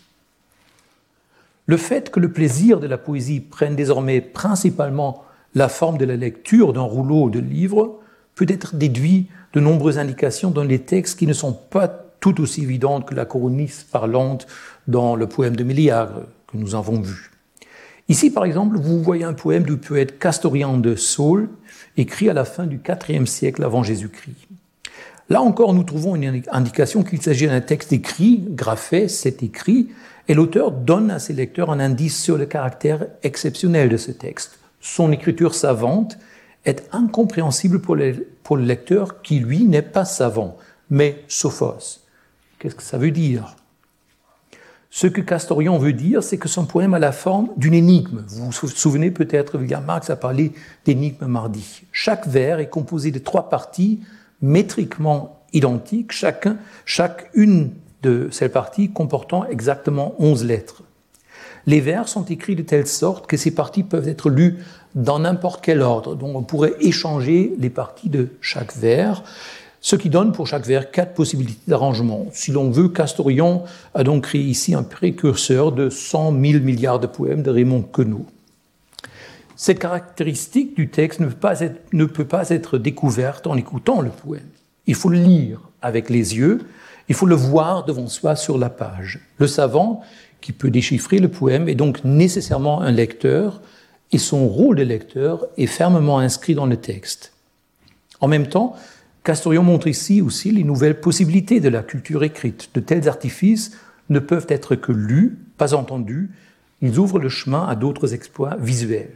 Le fait que le plaisir de la poésie prenne désormais principalement la forme de la lecture d'un rouleau de livre peut être déduit de nombreuses indications dans les textes qui ne sont pas tout aussi évidentes que la Coronis parlante dans le poème de Méliagre que nous avons vu. Ici, par exemple, vous voyez un poème du poète Castorian de Saules, écrit à la fin du IVe siècle avant Jésus-Christ. Là encore, nous trouvons une indication qu'il s'agit d'un texte écrit, graphé, c'est écrit, et l'auteur donne à ses lecteurs un indice sur le caractère exceptionnel de ce texte. Son écriture savante est incompréhensible pour le lecteur qui, lui, n'est pas savant, mais sophos. Qu'est-ce que ça veut dire ? Ce que Castorian veut dire, c'est que son poème a la forme d'une énigme. Vous vous souvenez peut-être, William Marx a parlé d'énigme mardi. Chaque vers est composé de 3 parties métriquement identiques, chacune de ces parties comportant exactement 11 lettres. Les vers sont écrits de telle sorte que ces parties peuvent être lues dans n'importe quel ordre. Donc on pourrait échanger les parties de chaque vers, ce qui donne pour chaque vers 4 possibilités d'arrangement. Si l'on veut, Castorian a donc créé ici un précurseur de 100 000 milliards de poèmes de Raymond Queneau. Cette caractéristique du texte ne peut pas être découverte en écoutant le poème. Il faut le lire avec les yeux, il faut le voir devant soi sur la page. Le savant qui peut déchiffrer le poème est donc nécessairement un lecteur, et son rôle de lecteur est fermement inscrit dans le texte. En même temps, Castorian montre ici aussi les nouvelles possibilités de la culture écrite. De tels artifices ne peuvent être que lus, pas entendus, ils ouvrent le chemin à d'autres exploits visuels.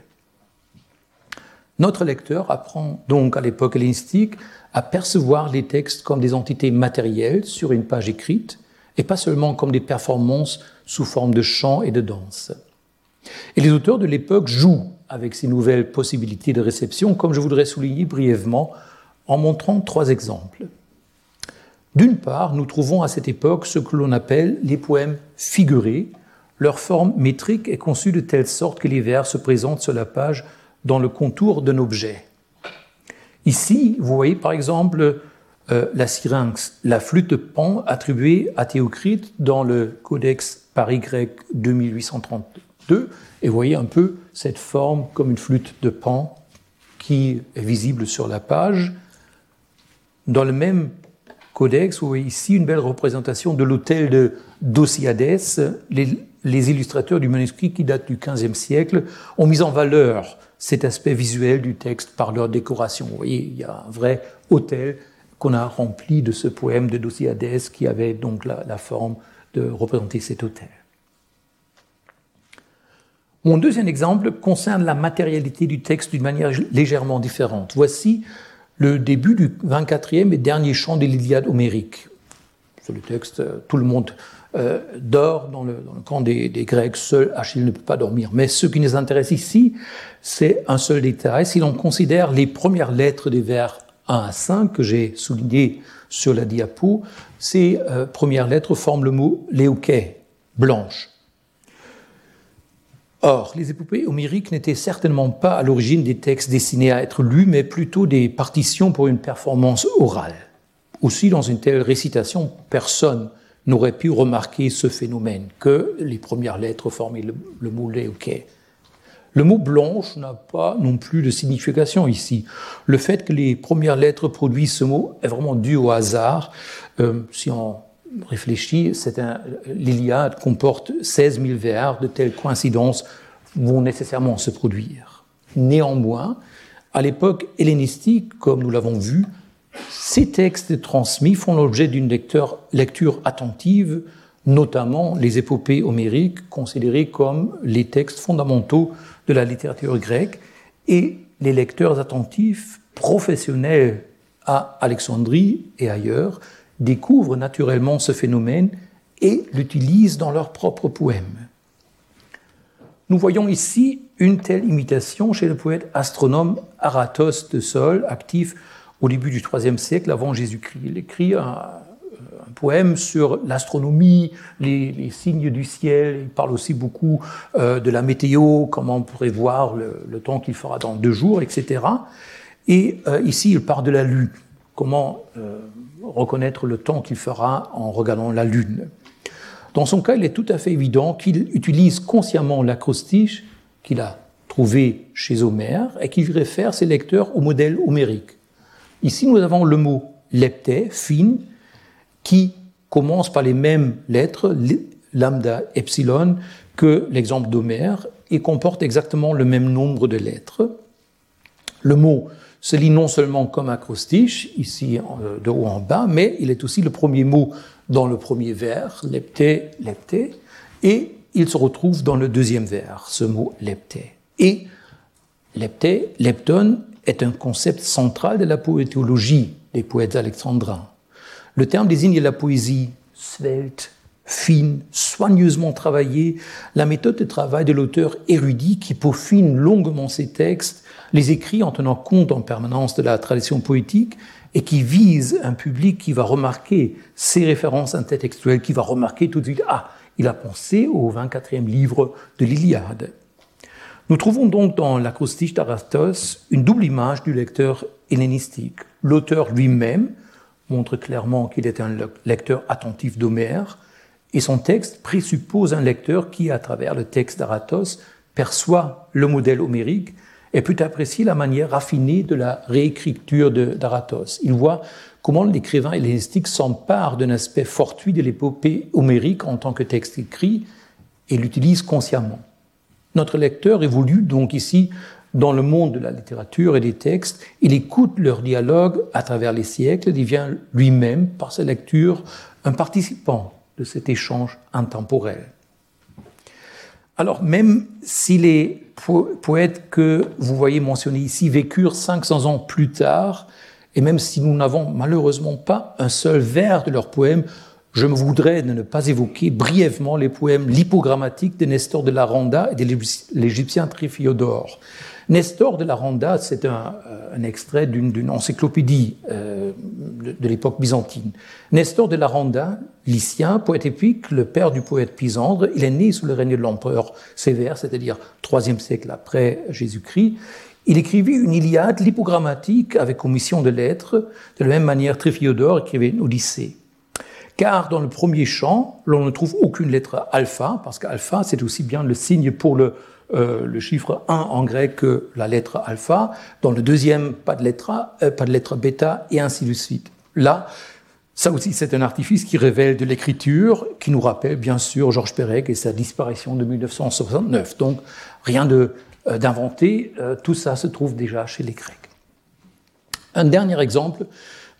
Notre lecteur apprend donc à l'époque hellénistique à percevoir les textes comme des entités matérielles sur une page écrite, et pas seulement comme des performances sous forme de chant et de danse. Et les auteurs de l'époque jouent avec ces nouvelles possibilités de réception, comme je voudrais souligner brièvement en montrant 3 exemples. D'une part, nous trouvons à cette époque ce que l'on appelle les poèmes figurés. Leur forme métrique est conçue de telle sorte que les vers se présentent sur la page dans le contour d'un objet. Ici, vous voyez par exemple la syrinx, la flûte de Pan attribuée à Théocrite dans le Codex Paris-Grec 2832. Et vous voyez un peu cette forme comme une flûte de Pan qui est visible sur la page. Dans le même codex, vous voyez ici une belle représentation de l'autel d'Osiades. Les illustrateurs du manuscrit qui date du XVe siècle ont mis en valeur cet aspect visuel du texte par leur décoration. Vous voyez, il y a un vrai autel qu'on a rempli de ce poème de Dosiadès qui avait donc la forme de représenter cet autel. Mon deuxième exemple concerne la matérialité du texte d'une manière légèrement différente. Voici le début du 24e et dernier chant de l'Iliade homérique. C'est le texte, tout le monde dort dans le camp des Grecs, seul Achille ne peut pas dormir. Mais ce qui nous intéresse ici, c'est un seul détail. Si l'on considère les premières lettres des vers 1 à 5 que j'ai soulignées sur la diapo, ces premières lettres forment le mot léoké, blanche. Or, les épopées homériques n'étaient certainement pas à l'origine des textes destinés à être lus, mais plutôt des partitions pour une performance orale. Aussi, dans une telle récitation, personne n'aurait pu remarquer ce phénomène, que les premières lettres formaient le mot léoké. Le mot blanche n'a pas non plus de signification ici. Le fait que les premières lettres produisent ce mot est vraiment dû au hasard. Si on réfléchit, l'Iliade comporte 16 000 vers, de telles coïncidences vont nécessairement se produire. Néanmoins, à l'époque hellénistique, comme nous l'avons vu, ces textes transmis font l'objet d'une lecture attentive, notamment les épopées homériques, considérées comme les textes fondamentaux de la littérature grecque, et les lecteurs attentifs, professionnels à Alexandrie et ailleurs, découvrent naturellement ce phénomène et l'utilisent dans leurs propres poèmes. Nous voyons ici une telle imitation chez le poète astronome Aratos de Sol, actif au début du IIIe siècle avant Jésus-Christ. Il écrit un poème sur l'astronomie, les signes du ciel. Il parle aussi beaucoup de la météo, comment on pourrait voir le temps qu'il fera dans 2 jours, etc. Et ici, il parle de la lune. Comment reconnaître le temps qu'il fera en regardant la lune. Dans son cas, il est tout à fait évident qu'il utilise consciemment l'acrostiche qu'il a trouvé chez Homère et qu'il réfère ses lecteurs au modèle homérique. Ici, nous avons le mot lepté, fine, qui commence par les mêmes lettres, lambda, epsilon, que l'exemple d'Homère et comporte exactement le même nombre de lettres. Le mot se lit non seulement comme acrostiche, ici de haut en bas, mais il est aussi le premier mot dans le premier vers, lepté, lepté, et il se retrouve dans le deuxième vers, ce mot lepté. Et lepté, lepton, est un concept central de la poétologie des poètes alexandrins. Le terme désigne la poésie svelte, fine, soigneusement travaillée, la méthode de travail de l'auteur érudit qui peaufine longuement ses textes, les écrit en tenant compte en permanence de la tradition poétique et qui vise un public qui va remarquer ces références intertextuelles, qui va remarquer tout de suite « Ah, il a pensé au 24e livre de l'Iliade ». Nous trouvons donc dans l'acrostiche d'Aratos une double image du lecteur hellénistique. L'auteur lui-même montre clairement qu'il est un lecteur attentif d'Homère, et son texte présuppose un lecteur qui, à travers le texte d'Aratos, perçoit le modèle homérique et peut apprécier la manière raffinée de la réécriture d'Aratos. Il voit comment l'écrivain hellénistique s'empare d'un aspect fortuit de l'épopée homérique en tant que texte écrit et l'utilise consciemment. Notre lecteur évolue donc ici dans le monde de la littérature et des textes. Il écoute leur dialogue à travers les siècles et devient lui-même, par sa lecture, un participant de cet échange intemporel. Alors, même si les poètes que vous voyez mentionnés ici vécurent 500 ans plus tard, et même si nous n'avons malheureusement pas un seul vers de leurs poèmes, je me voudrais de ne pas évoquer brièvement les poèmes lipogrammatiques de Nestor de la Randa et de l'Égyptien Triphyodore. Nestor de la Randa, c'est un extrait d'une encyclopédie de l'époque byzantine. Nestor de la Randa, lycien, poète épique, le père du poète Pisandre, il est né sous le règne de l'empereur Sévère, c'est-à-dire IIIe siècle après Jésus-Christ. Il écrivit une Iliade lipogrammatique avec omission de lettres, de la même manière Triphyodore écrivait une Odyssée. Car dans le premier chant, l'on ne trouve aucune lettre alpha, parce qu'alpha, c'est aussi bien le signe pour le chiffre 1 en grec que la lettre alpha. Dans le deuxième, pas de lettre bêta, et ainsi de suite. Là, ça aussi, c'est un artifice qui révèle de l'écriture, qui nous rappelle bien sûr Georges Perec et sa disparition de 1969. Donc, rien d'inventé, tout ça se trouve déjà chez les Grecs. Un dernier exemple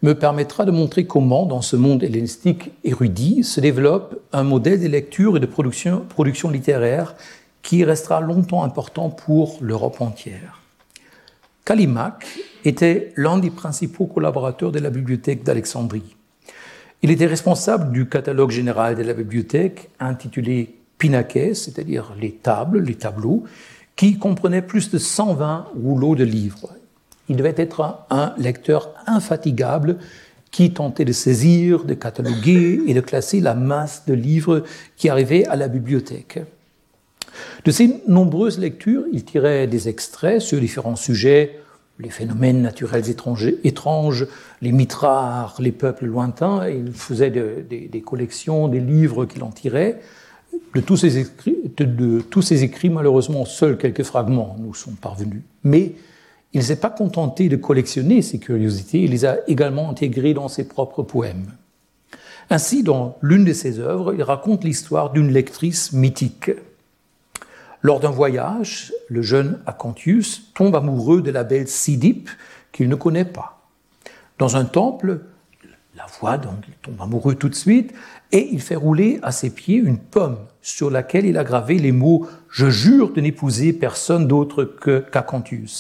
me permettra de montrer comment, dans ce monde hellénistique érudit, se développe un modèle de lecture et de production littéraire qui restera longtemps important pour l'Europe entière. Callimaque était l'un des principaux collaborateurs de la bibliothèque d'Alexandrie. Il était responsable du catalogue général de la bibliothèque intitulé Pinaquès, c'est-à-dire les tables, les tableaux, qui comprenait plus de 120 rouleaux de livres. Il devait être un lecteur infatigable qui tentait de saisir, de cataloguer et de classer la masse de livres qui arrivaient à la bibliothèque. De ces nombreuses lectures, il tirait des extraits sur différents sujets, les phénomènes naturels étranges, les mythes rares, les peuples lointains. Il faisait des collections, des livres qu'il en tirait. De tous ces écrits, malheureusement, seuls quelques fragments nous sont parvenus. Mais il ne s'est pas contenté de collectionner ces curiosités, il les a également intégrées dans ses propres poèmes. Ainsi, dans l'une de ses œuvres, il raconte l'histoire d'une lectrice mythique. Lors d'un voyage, le jeune Acanthus tombe amoureux de la belle Cydippe qu'il ne connaît pas. Dans un temple, la voit, donc il tombe amoureux tout de suite, et il fait rouler à ses pieds une pomme sur laquelle il a gravé les mots « Je jure de n'épouser personne d'autre qu'Acanthus ».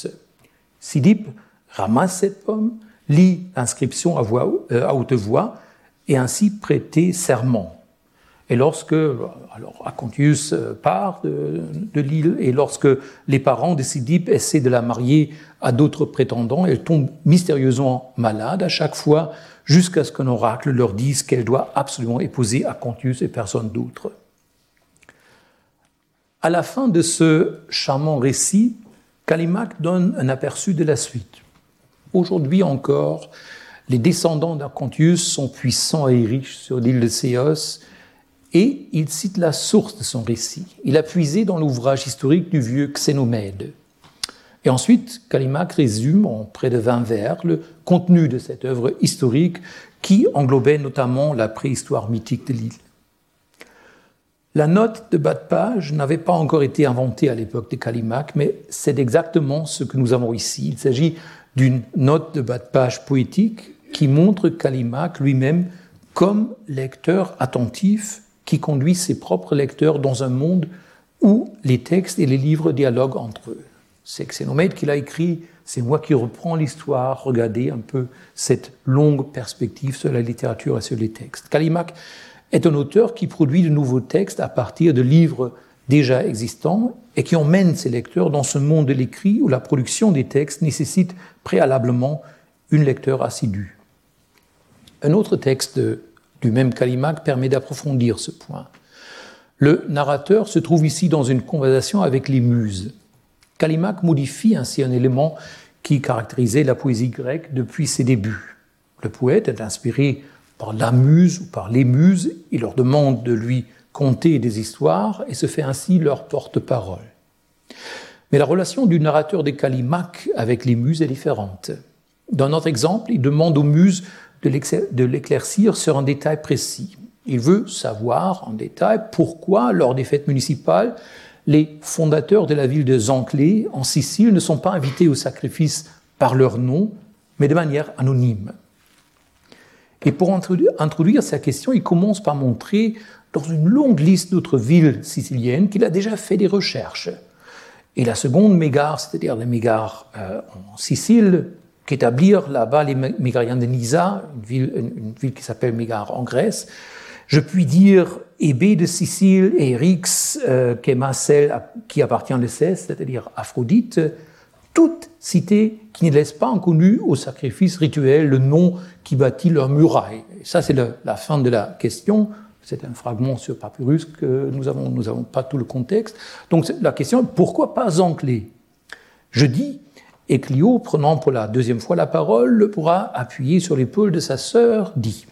Cydippe ramasse cette pomme, lit l'inscription à haute voix et ainsi prêter serment. Et lorsque Acanthus part de l'île et lorsque les parents de Cydippe essaient de la marier à d'autres prétendants, elle tombe mystérieusement malade à chaque fois jusqu'à ce qu'un oracle leur dise qu'elle doit absolument épouser Acanthus et personne d'autre. À la fin de ce charmant récit, Callimaque donne un aperçu de la suite. Aujourd'hui encore, les descendants d'Acanthus sont puissants et riches sur l'île de Céos, et il cite la source de son récit. Il a puisé dans l'ouvrage historique du vieux Xénomède. Et ensuite, Callimaque résume en près de 20 vers le contenu de cette œuvre historique qui englobait notamment la préhistoire mythique de l'île. La note de bas de page n'avait pas encore été inventée à l'époque de Callimaque, mais c'est exactement ce que nous avons ici. Il s'agit d'une note de bas de page poétique qui montre Callimaque lui-même comme lecteur attentif qui conduit ses propres lecteurs dans un monde où les textes et les livres dialoguent entre eux. C'est Xénomède qui l'a écrit, c'est moi qui reprends l'histoire, regardez un peu cette longue perspective sur la littérature et sur les textes. Callimaque est un auteur qui produit de nouveaux textes à partir de livres déjà existants et qui emmène ses lecteurs dans ce monde de l'écrit où la production des textes nécessite préalablement une lecture assidue. Un autre texte du même Callimaque permet d'approfondir ce point. Le narrateur se trouve ici dans une conversation avec les muses. Callimaque modifie ainsi un élément qui caractérisait la poésie grecque depuis ses débuts. Le poète est inspiré par la muse ou par les muses, il leur demande de lui conter des histoires et se fait ainsi leur porte-parole. Mais la relation du narrateur de Callimaque avec les muses est différente. Dans notre exemple, il demande aux muses de l'éclaircir sur un détail précis. Il veut savoir en détail pourquoi, lors des fêtes municipales, les fondateurs de la ville de Zanclée, en Sicile, ne sont pas invités au sacrifice par leur nom, mais de manière anonyme. Et pour introduire sa question, il commence par montrer, dans une longue liste d'autres villes siciliennes, qu'il a déjà fait des recherches. Et la seconde mégare, c'est-à-dire les mégares en Sicile, qu'établirent là-bas les Mégariens de Nisa, une ville qui s'appelle Mégare en Grèce. Je puis dire Hébé de Sicile et Eryx, celle qui appartient à Cès, c'est-à-dire Aphrodite, toutes cités qui ne laissent pas inconnu au sacrifice rituel le nom qui bâtit leur muraille. Et ça, c'est la fin de la question. C'est un fragment sur papyrus que nous avons pas tout le contexte. Donc la question est pourquoi pas Zanclée ? Je dis, et Clio, prenant pour la deuxième fois la parole, pourra appuyer sur l'épaule de sa sœur, dit.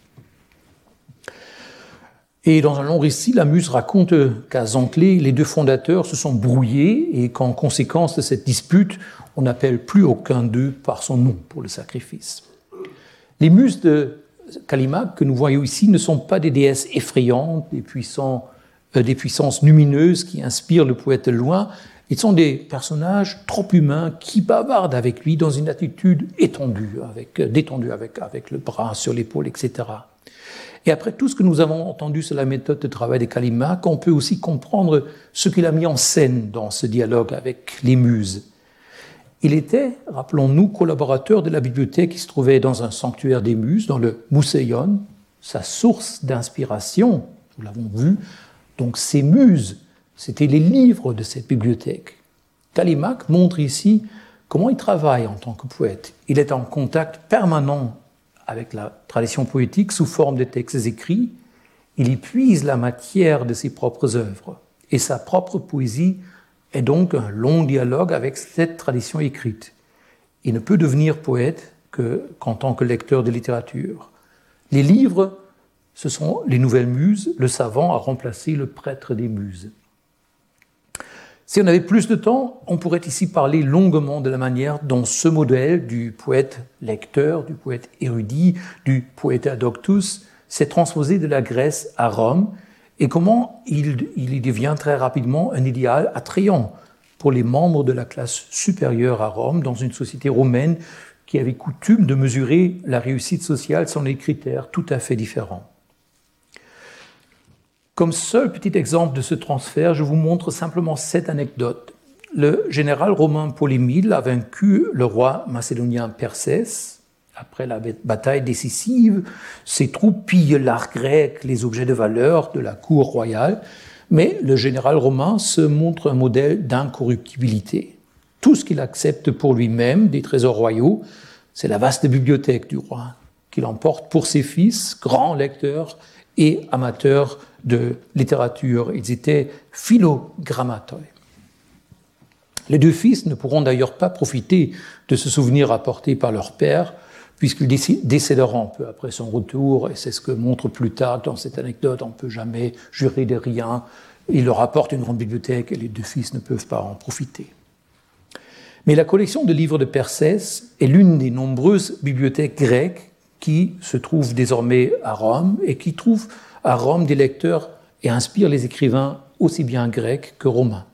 Et dans un long récit, la muse raconte qu'à Zanclée, les deux fondateurs se sont brouillés et qu'en conséquence de cette dispute, on n'appelle plus aucun d'eux par son nom pour le sacrifice. Les muses de Callimaque que nous voyons ici ne sont pas des déesses effrayantes, des puissances lumineuses qui inspirent le poète de loin. Ils sont des personnages trop humains qui bavardent avec lui dans une attitude détendue, avec le bras sur l'épaule, etc. Et après tout ce que nous avons entendu sur la méthode de travail de Callimaque, on peut aussi comprendre ce qu'il a mis en scène dans ce dialogue avec les muses. Il était, rappelons-nous, collaborateur de la bibliothèque qui se trouvait dans un sanctuaire des muses, dans le Mouseion, sa source d'inspiration, nous l'avons vu. Donc ces muses, c'était les livres de cette bibliothèque. Callimaque montre ici comment il travaille en tant que poète. Il est en contact permanent avec la tradition poétique sous forme de textes écrits. Il y puise la matière de ses propres œuvres. Et sa propre poésie est donc un long dialogue avec cette tradition écrite. Il ne peut devenir poète qu'en tant que lecteur de littérature. Les livres, ce sont les nouvelles muses. Le savant a remplacé le prêtre des muses. Si on avait plus de temps, on pourrait ici parler longuement de la manière dont ce modèle du poète lecteur, du poète érudit, du poeta doctus s'est transposé de la Grèce à Rome et comment il y devient très rapidement un idéal attrayant pour les membres de la classe supérieure à Rome dans une société romaine qui avait coutume de mesurer la réussite sociale selon des critères tout à fait différents. Comme seul petit exemple de ce transfert, je vous montre simplement cette anecdote. Le général romain Polymyle a vaincu le roi macédonien Persès. Après la bataille décisive, ses troupes pillent l'art grec, les objets de valeur de la cour royale, mais le général romain se montre un modèle d'incorruptibilité. Tout ce qu'il accepte pour lui-même des trésors royaux, c'est la vaste bibliothèque du roi, qu'il emporte pour ses fils, grands lecteurs et amateurs de littérature. Ils étaient philogrammatoi. Les deux fils ne pourront d'ailleurs pas profiter de ce souvenir apporté par leur père, puisqu'ils décéderont peu après son retour, et c'est ce que montre Plutarque dans cette anecdote, on ne peut jamais jurer de rien. Il leur apporte une grande bibliothèque et les deux fils ne peuvent pas en profiter. Mais la collection de livres de Persès est l'une des nombreuses bibliothèques grecques qui se trouvent désormais à Rome et qui trouvent à Rome des lecteurs et inspirent les écrivains aussi bien grecs que romains.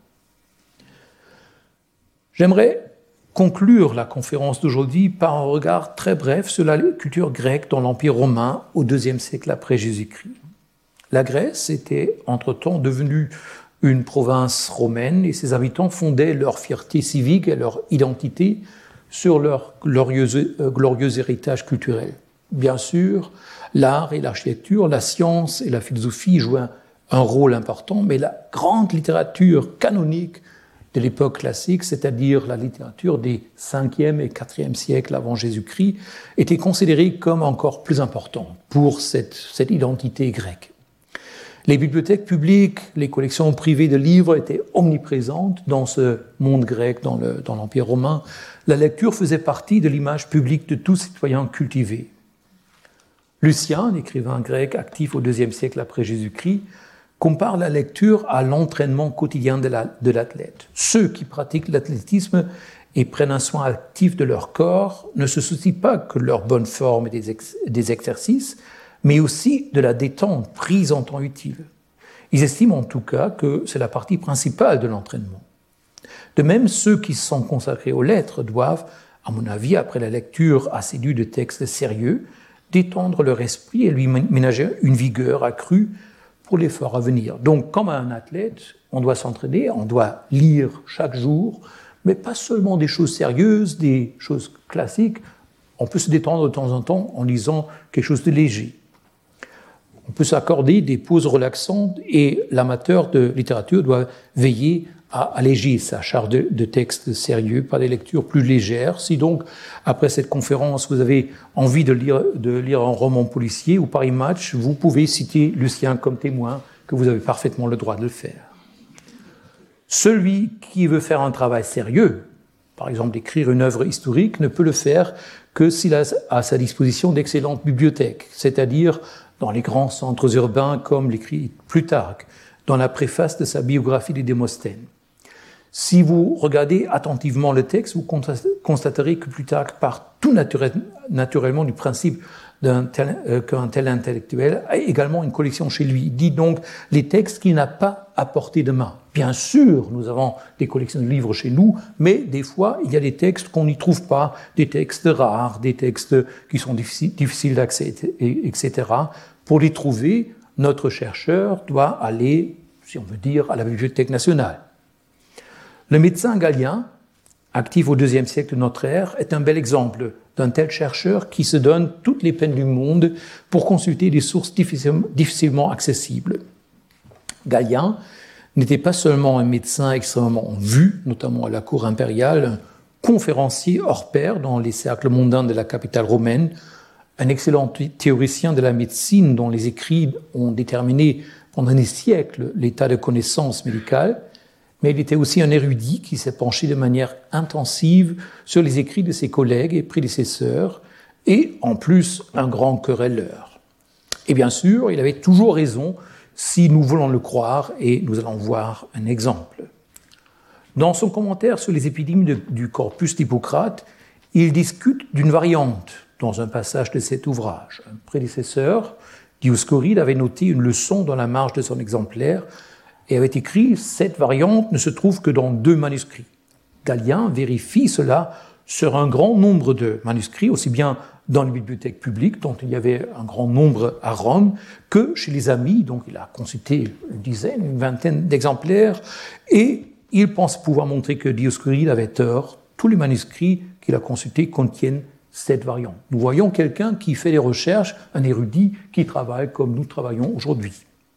J'aimerais conclure la conférence d'aujourd'hui par un regard très bref sur la culture grecque dans l'Empire romain au IIe siècle après Jésus-Christ. La Grèce était entre-temps devenue une province romaine et ses habitants fondaient leur fierté civique et leur identité sur leur glorieux héritage culturel. Bien sûr, l'art et l'architecture, la science et la philosophie jouaient un rôle important, mais la grande littérature canonique de l'époque classique, c'est-à-dire la littérature des 5e et 4e siècles avant Jésus-Christ, était considérée comme encore plus importante pour cette identité grecque. Les bibliothèques publiques, les collections privées de livres étaient omniprésentes dans ce monde grec, dans l'Empire romain. La lecture faisait partie de l'image publique de tout citoyen cultivé. Lucien, l'écrivain grec actif au IIe siècle après Jésus-Christ, compare la lecture à l'entraînement quotidien de l'athlète. Ceux qui pratiquent l'athlétisme et prennent un soin actif de leur corps ne se soucient pas que de leur bonne forme et des exercices, mais aussi de la détente prise en temps utile. Ils estiment en tout cas que c'est la partie principale de l'entraînement. De même, ceux qui se sont consacrés aux lettres doivent, à mon avis, après la lecture assidue de textes sérieux, détendre leur esprit et lui ménager une vigueur accrue pour l'effort à venir. Donc, comme un athlète, on doit s'entraîner, on doit lire chaque jour, mais pas seulement des choses sérieuses, des choses classiques. On peut se détendre de temps en temps en lisant quelque chose de léger. On peut s'accorder des pauses relaxantes et l'amateur de littérature doit veiller à alléger sa charge de textes sérieux par des lectures plus légères. Si donc, après cette conférence, vous avez envie de lire un roman policier ou Paris Match, vous pouvez citer Lucien comme témoin, que vous avez parfaitement le droit de le faire. Celui qui veut faire un travail sérieux, par exemple d'écrire une œuvre historique, ne peut le faire que s'il a à sa disposition d'excellentes bibliothèques, c'est-à-dire dans les grands centres urbains comme l'écrit Plutarque, dans la préface de sa biographie de Démosthène. Si vous regardez attentivement le texte, vous constaterez que Plutarque part tout naturellement du principe qu'un tel intellectuel a également une collection chez lui. Il dit donc les textes qu'il n'a pas à portée de main. Bien sûr, nous avons des collections de livres chez nous, mais des fois, il y a des textes qu'on n'y trouve pas, des textes rares, des textes qui sont difficiles d'accès, etc. Pour les trouver, notre chercheur doit aller, si on veut dire, à la Bibliothèque nationale. Le médecin Galien, actif au IIe siècle de notre ère, est un bel exemple d'un tel chercheur qui se donne toutes les peines du monde pour consulter des sources difficilement accessibles. Galien n'était pas seulement un médecin extrêmement vu, notamment à la cour impériale, un conférencier hors pair dans les cercles mondains de la capitale romaine, un excellent théoricien de la médecine dont les écrits ont déterminé pendant des siècles l'état de connaissance médicale, mais il était aussi un érudit qui s'est penché de manière intensive sur les écrits de ses collègues et prédécesseurs, et en plus un grand querelleur. Et bien sûr, il avait toujours raison si nous voulons le croire, et nous allons voir un exemple. Dans son commentaire sur les épidémies du corpus d'Hippocrate, il discute d'une variante dans un passage de cet ouvrage. Un prédécesseur, Dioscoride, avait noté une leçon dans la marge de son exemplaire et avait écrit « Cette variante ne se trouve que dans 2 manuscrits ». Galien vérifie cela sur un grand nombre de manuscrits, aussi bien dans les bibliothèques publiques, dont il y avait un grand nombre à Rome, que chez les amis, donc il a consulté une dizaine, une vingtaine d'exemplaires, et il pense pouvoir montrer que Dioscoride avait tort. Tous les manuscrits qu'il a consultés contiennent cette variante. Nous voyons quelqu'un qui fait des recherches, un érudit qui travaille comme nous travaillons aujourd'hui.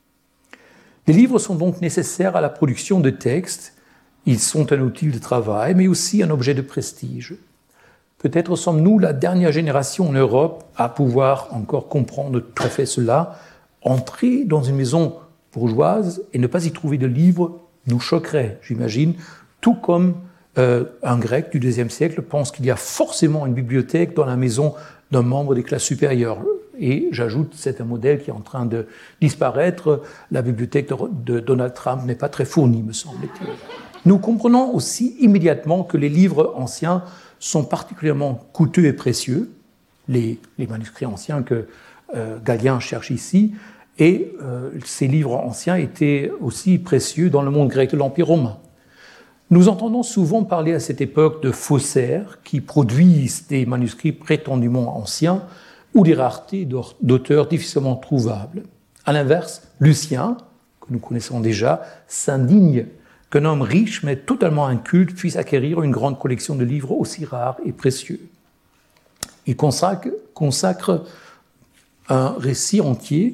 Les livres sont donc nécessaires à la production de textes. Ils sont un outil de travail, mais aussi un objet de prestige. Peut-être sommes-nous la dernière génération en Europe à pouvoir encore comprendre tout à fait cela. Entrer dans une maison bourgeoise et ne pas y trouver de livres nous choquerait, j'imagine, tout comme un Grec du IIe siècle pense qu'il y a forcément une bibliothèque dans la maison d'un membre des classes supérieures. Et j'ajoute, c'est un modèle qui est en train de disparaître. La bibliothèque de Donald Trump n'est pas très fournie, me semble-t-il. Nous comprenons aussi immédiatement que les livres anciens sont particulièrement coûteux et précieux, les manuscrits anciens que Galien cherche ici, et ces livres anciens étaient aussi précieux dans le monde grec de l'Empire romain. Nous entendons souvent parler à cette époque de faussaires qui produisent des manuscrits prétendument anciens ou des raretés d'auteurs difficilement trouvables. À l'inverse, Lucien, que nous connaissons déjà, s'indigne qu'un homme riche mais totalement inculte puisse acquérir une grande collection de livres aussi rares et précieux. Il consacre un récit entier,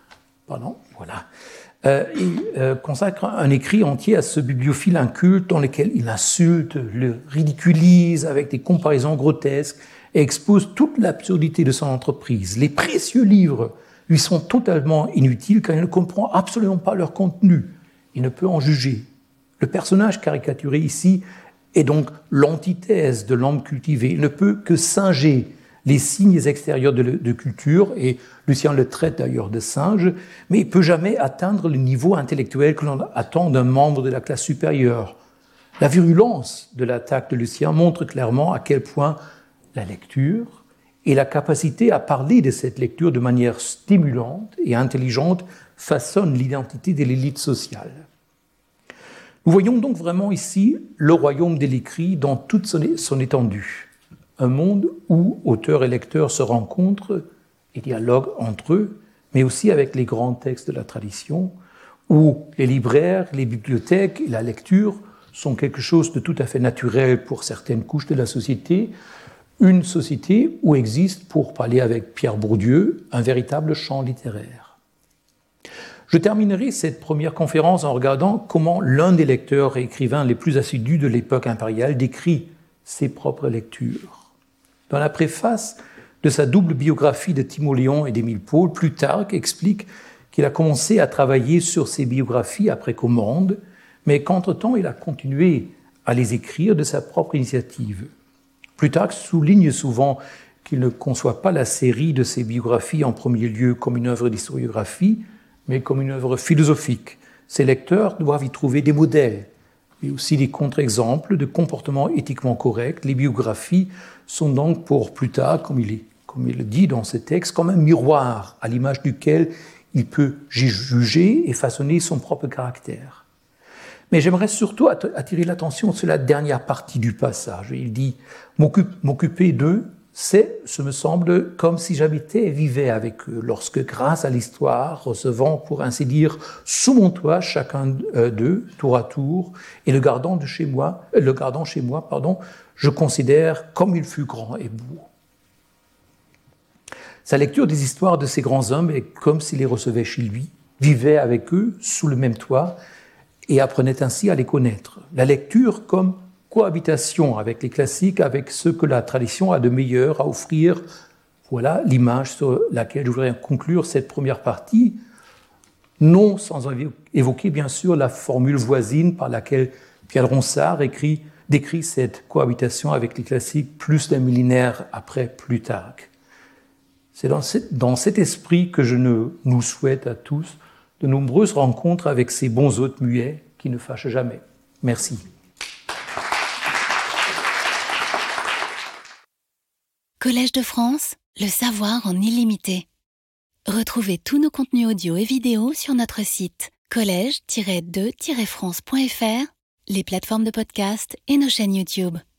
il consacre un écrit entier à ce bibliophile inculte dans lequel il insulte, le ridiculise avec des comparaisons grotesques et expose toute l'absurdité de son entreprise. Les précieux livres lui sont totalement inutiles car il ne comprend absolument pas leur contenu. Il ne peut en juger. Le personnage caricaturé ici est donc l'antithèse de l'homme cultivé. Il ne peut que singer les signes extérieurs de culture, et Lucien le traite d'ailleurs de singe, mais il ne peut jamais atteindre le niveau intellectuel que l'on attend d'un membre de la classe supérieure. La virulence de l'attaque de Lucien montre clairement à quel point la lecture et la capacité à parler de cette lecture de manière stimulante et intelligente façonnent l'identité de l'élite sociale. Nous voyons donc vraiment ici le royaume de l'écrit dans toute son étendue. Un monde où auteurs et lecteurs se rencontrent et dialoguent entre eux, mais aussi avec les grands textes de la tradition, où les libraires, les bibliothèques et la lecture sont quelque chose de tout à fait naturel pour certaines couches de la société, une société où existe, pour parler avec Pierre Bourdieu, un véritable champ littéraire. Je terminerai cette première conférence en regardant comment l'un des lecteurs et écrivains les plus assidus de l'époque impériale décrit ses propres lectures. Dans la préface de sa double biographie de Timoléon et d'Émile Paul, Plutarque explique qu'il a commencé à travailler sur ses biographies après commande, mais qu'entre-temps, il a continué à les écrire de sa propre initiative. Plutarque souligne souvent qu'il ne conçoit pas la série de ses biographies en premier lieu comme une œuvre d'historiographie, mais comme une œuvre philosophique. Ses lecteurs doivent y trouver des modèles, mais aussi des contre-exemples de comportements éthiquement corrects. Les biographies sont donc pour Plutarque, comme il le dit dans ce texte, comme un miroir à l'image duquel il peut juger et façonner son propre caractère. Mais j'aimerais surtout attirer l'attention sur la dernière partie du passage. Il dit « M'occuper d'eux, c'est, ce me semble, comme si j'habitais et vivais avec eux, lorsque, grâce à l'histoire, recevant, pour ainsi dire, sous mon toit chacun d'eux, tour à tour, et le gardant chez moi, je considère comme il fut grand et beau. » Sa lecture des histoires de ces grands hommes est comme s'il les recevait chez lui, vivait avec eux sous le même toit et apprenait ainsi à les connaître. La lecture comme cohabitation avec les classiques, avec ce que la tradition a de meilleur à offrir. Voilà l'image sur laquelle je voudrais conclure cette première partie, non sans évoquer bien sûr la formule voisine par laquelle Pierre Ronsard décrit cette cohabitation avec les classiques plus d'un millénaire après Plutarque. C'est dans cet esprit que je nous souhaite à tous de nombreuses rencontres avec ces bons hôtes muets qui ne fâchent jamais. Merci. Collège de France, le savoir en illimité. Retrouvez tous nos contenus audio et vidéo sur notre site collège-2-france.fr, les plateformes de podcast et nos chaînes YouTube.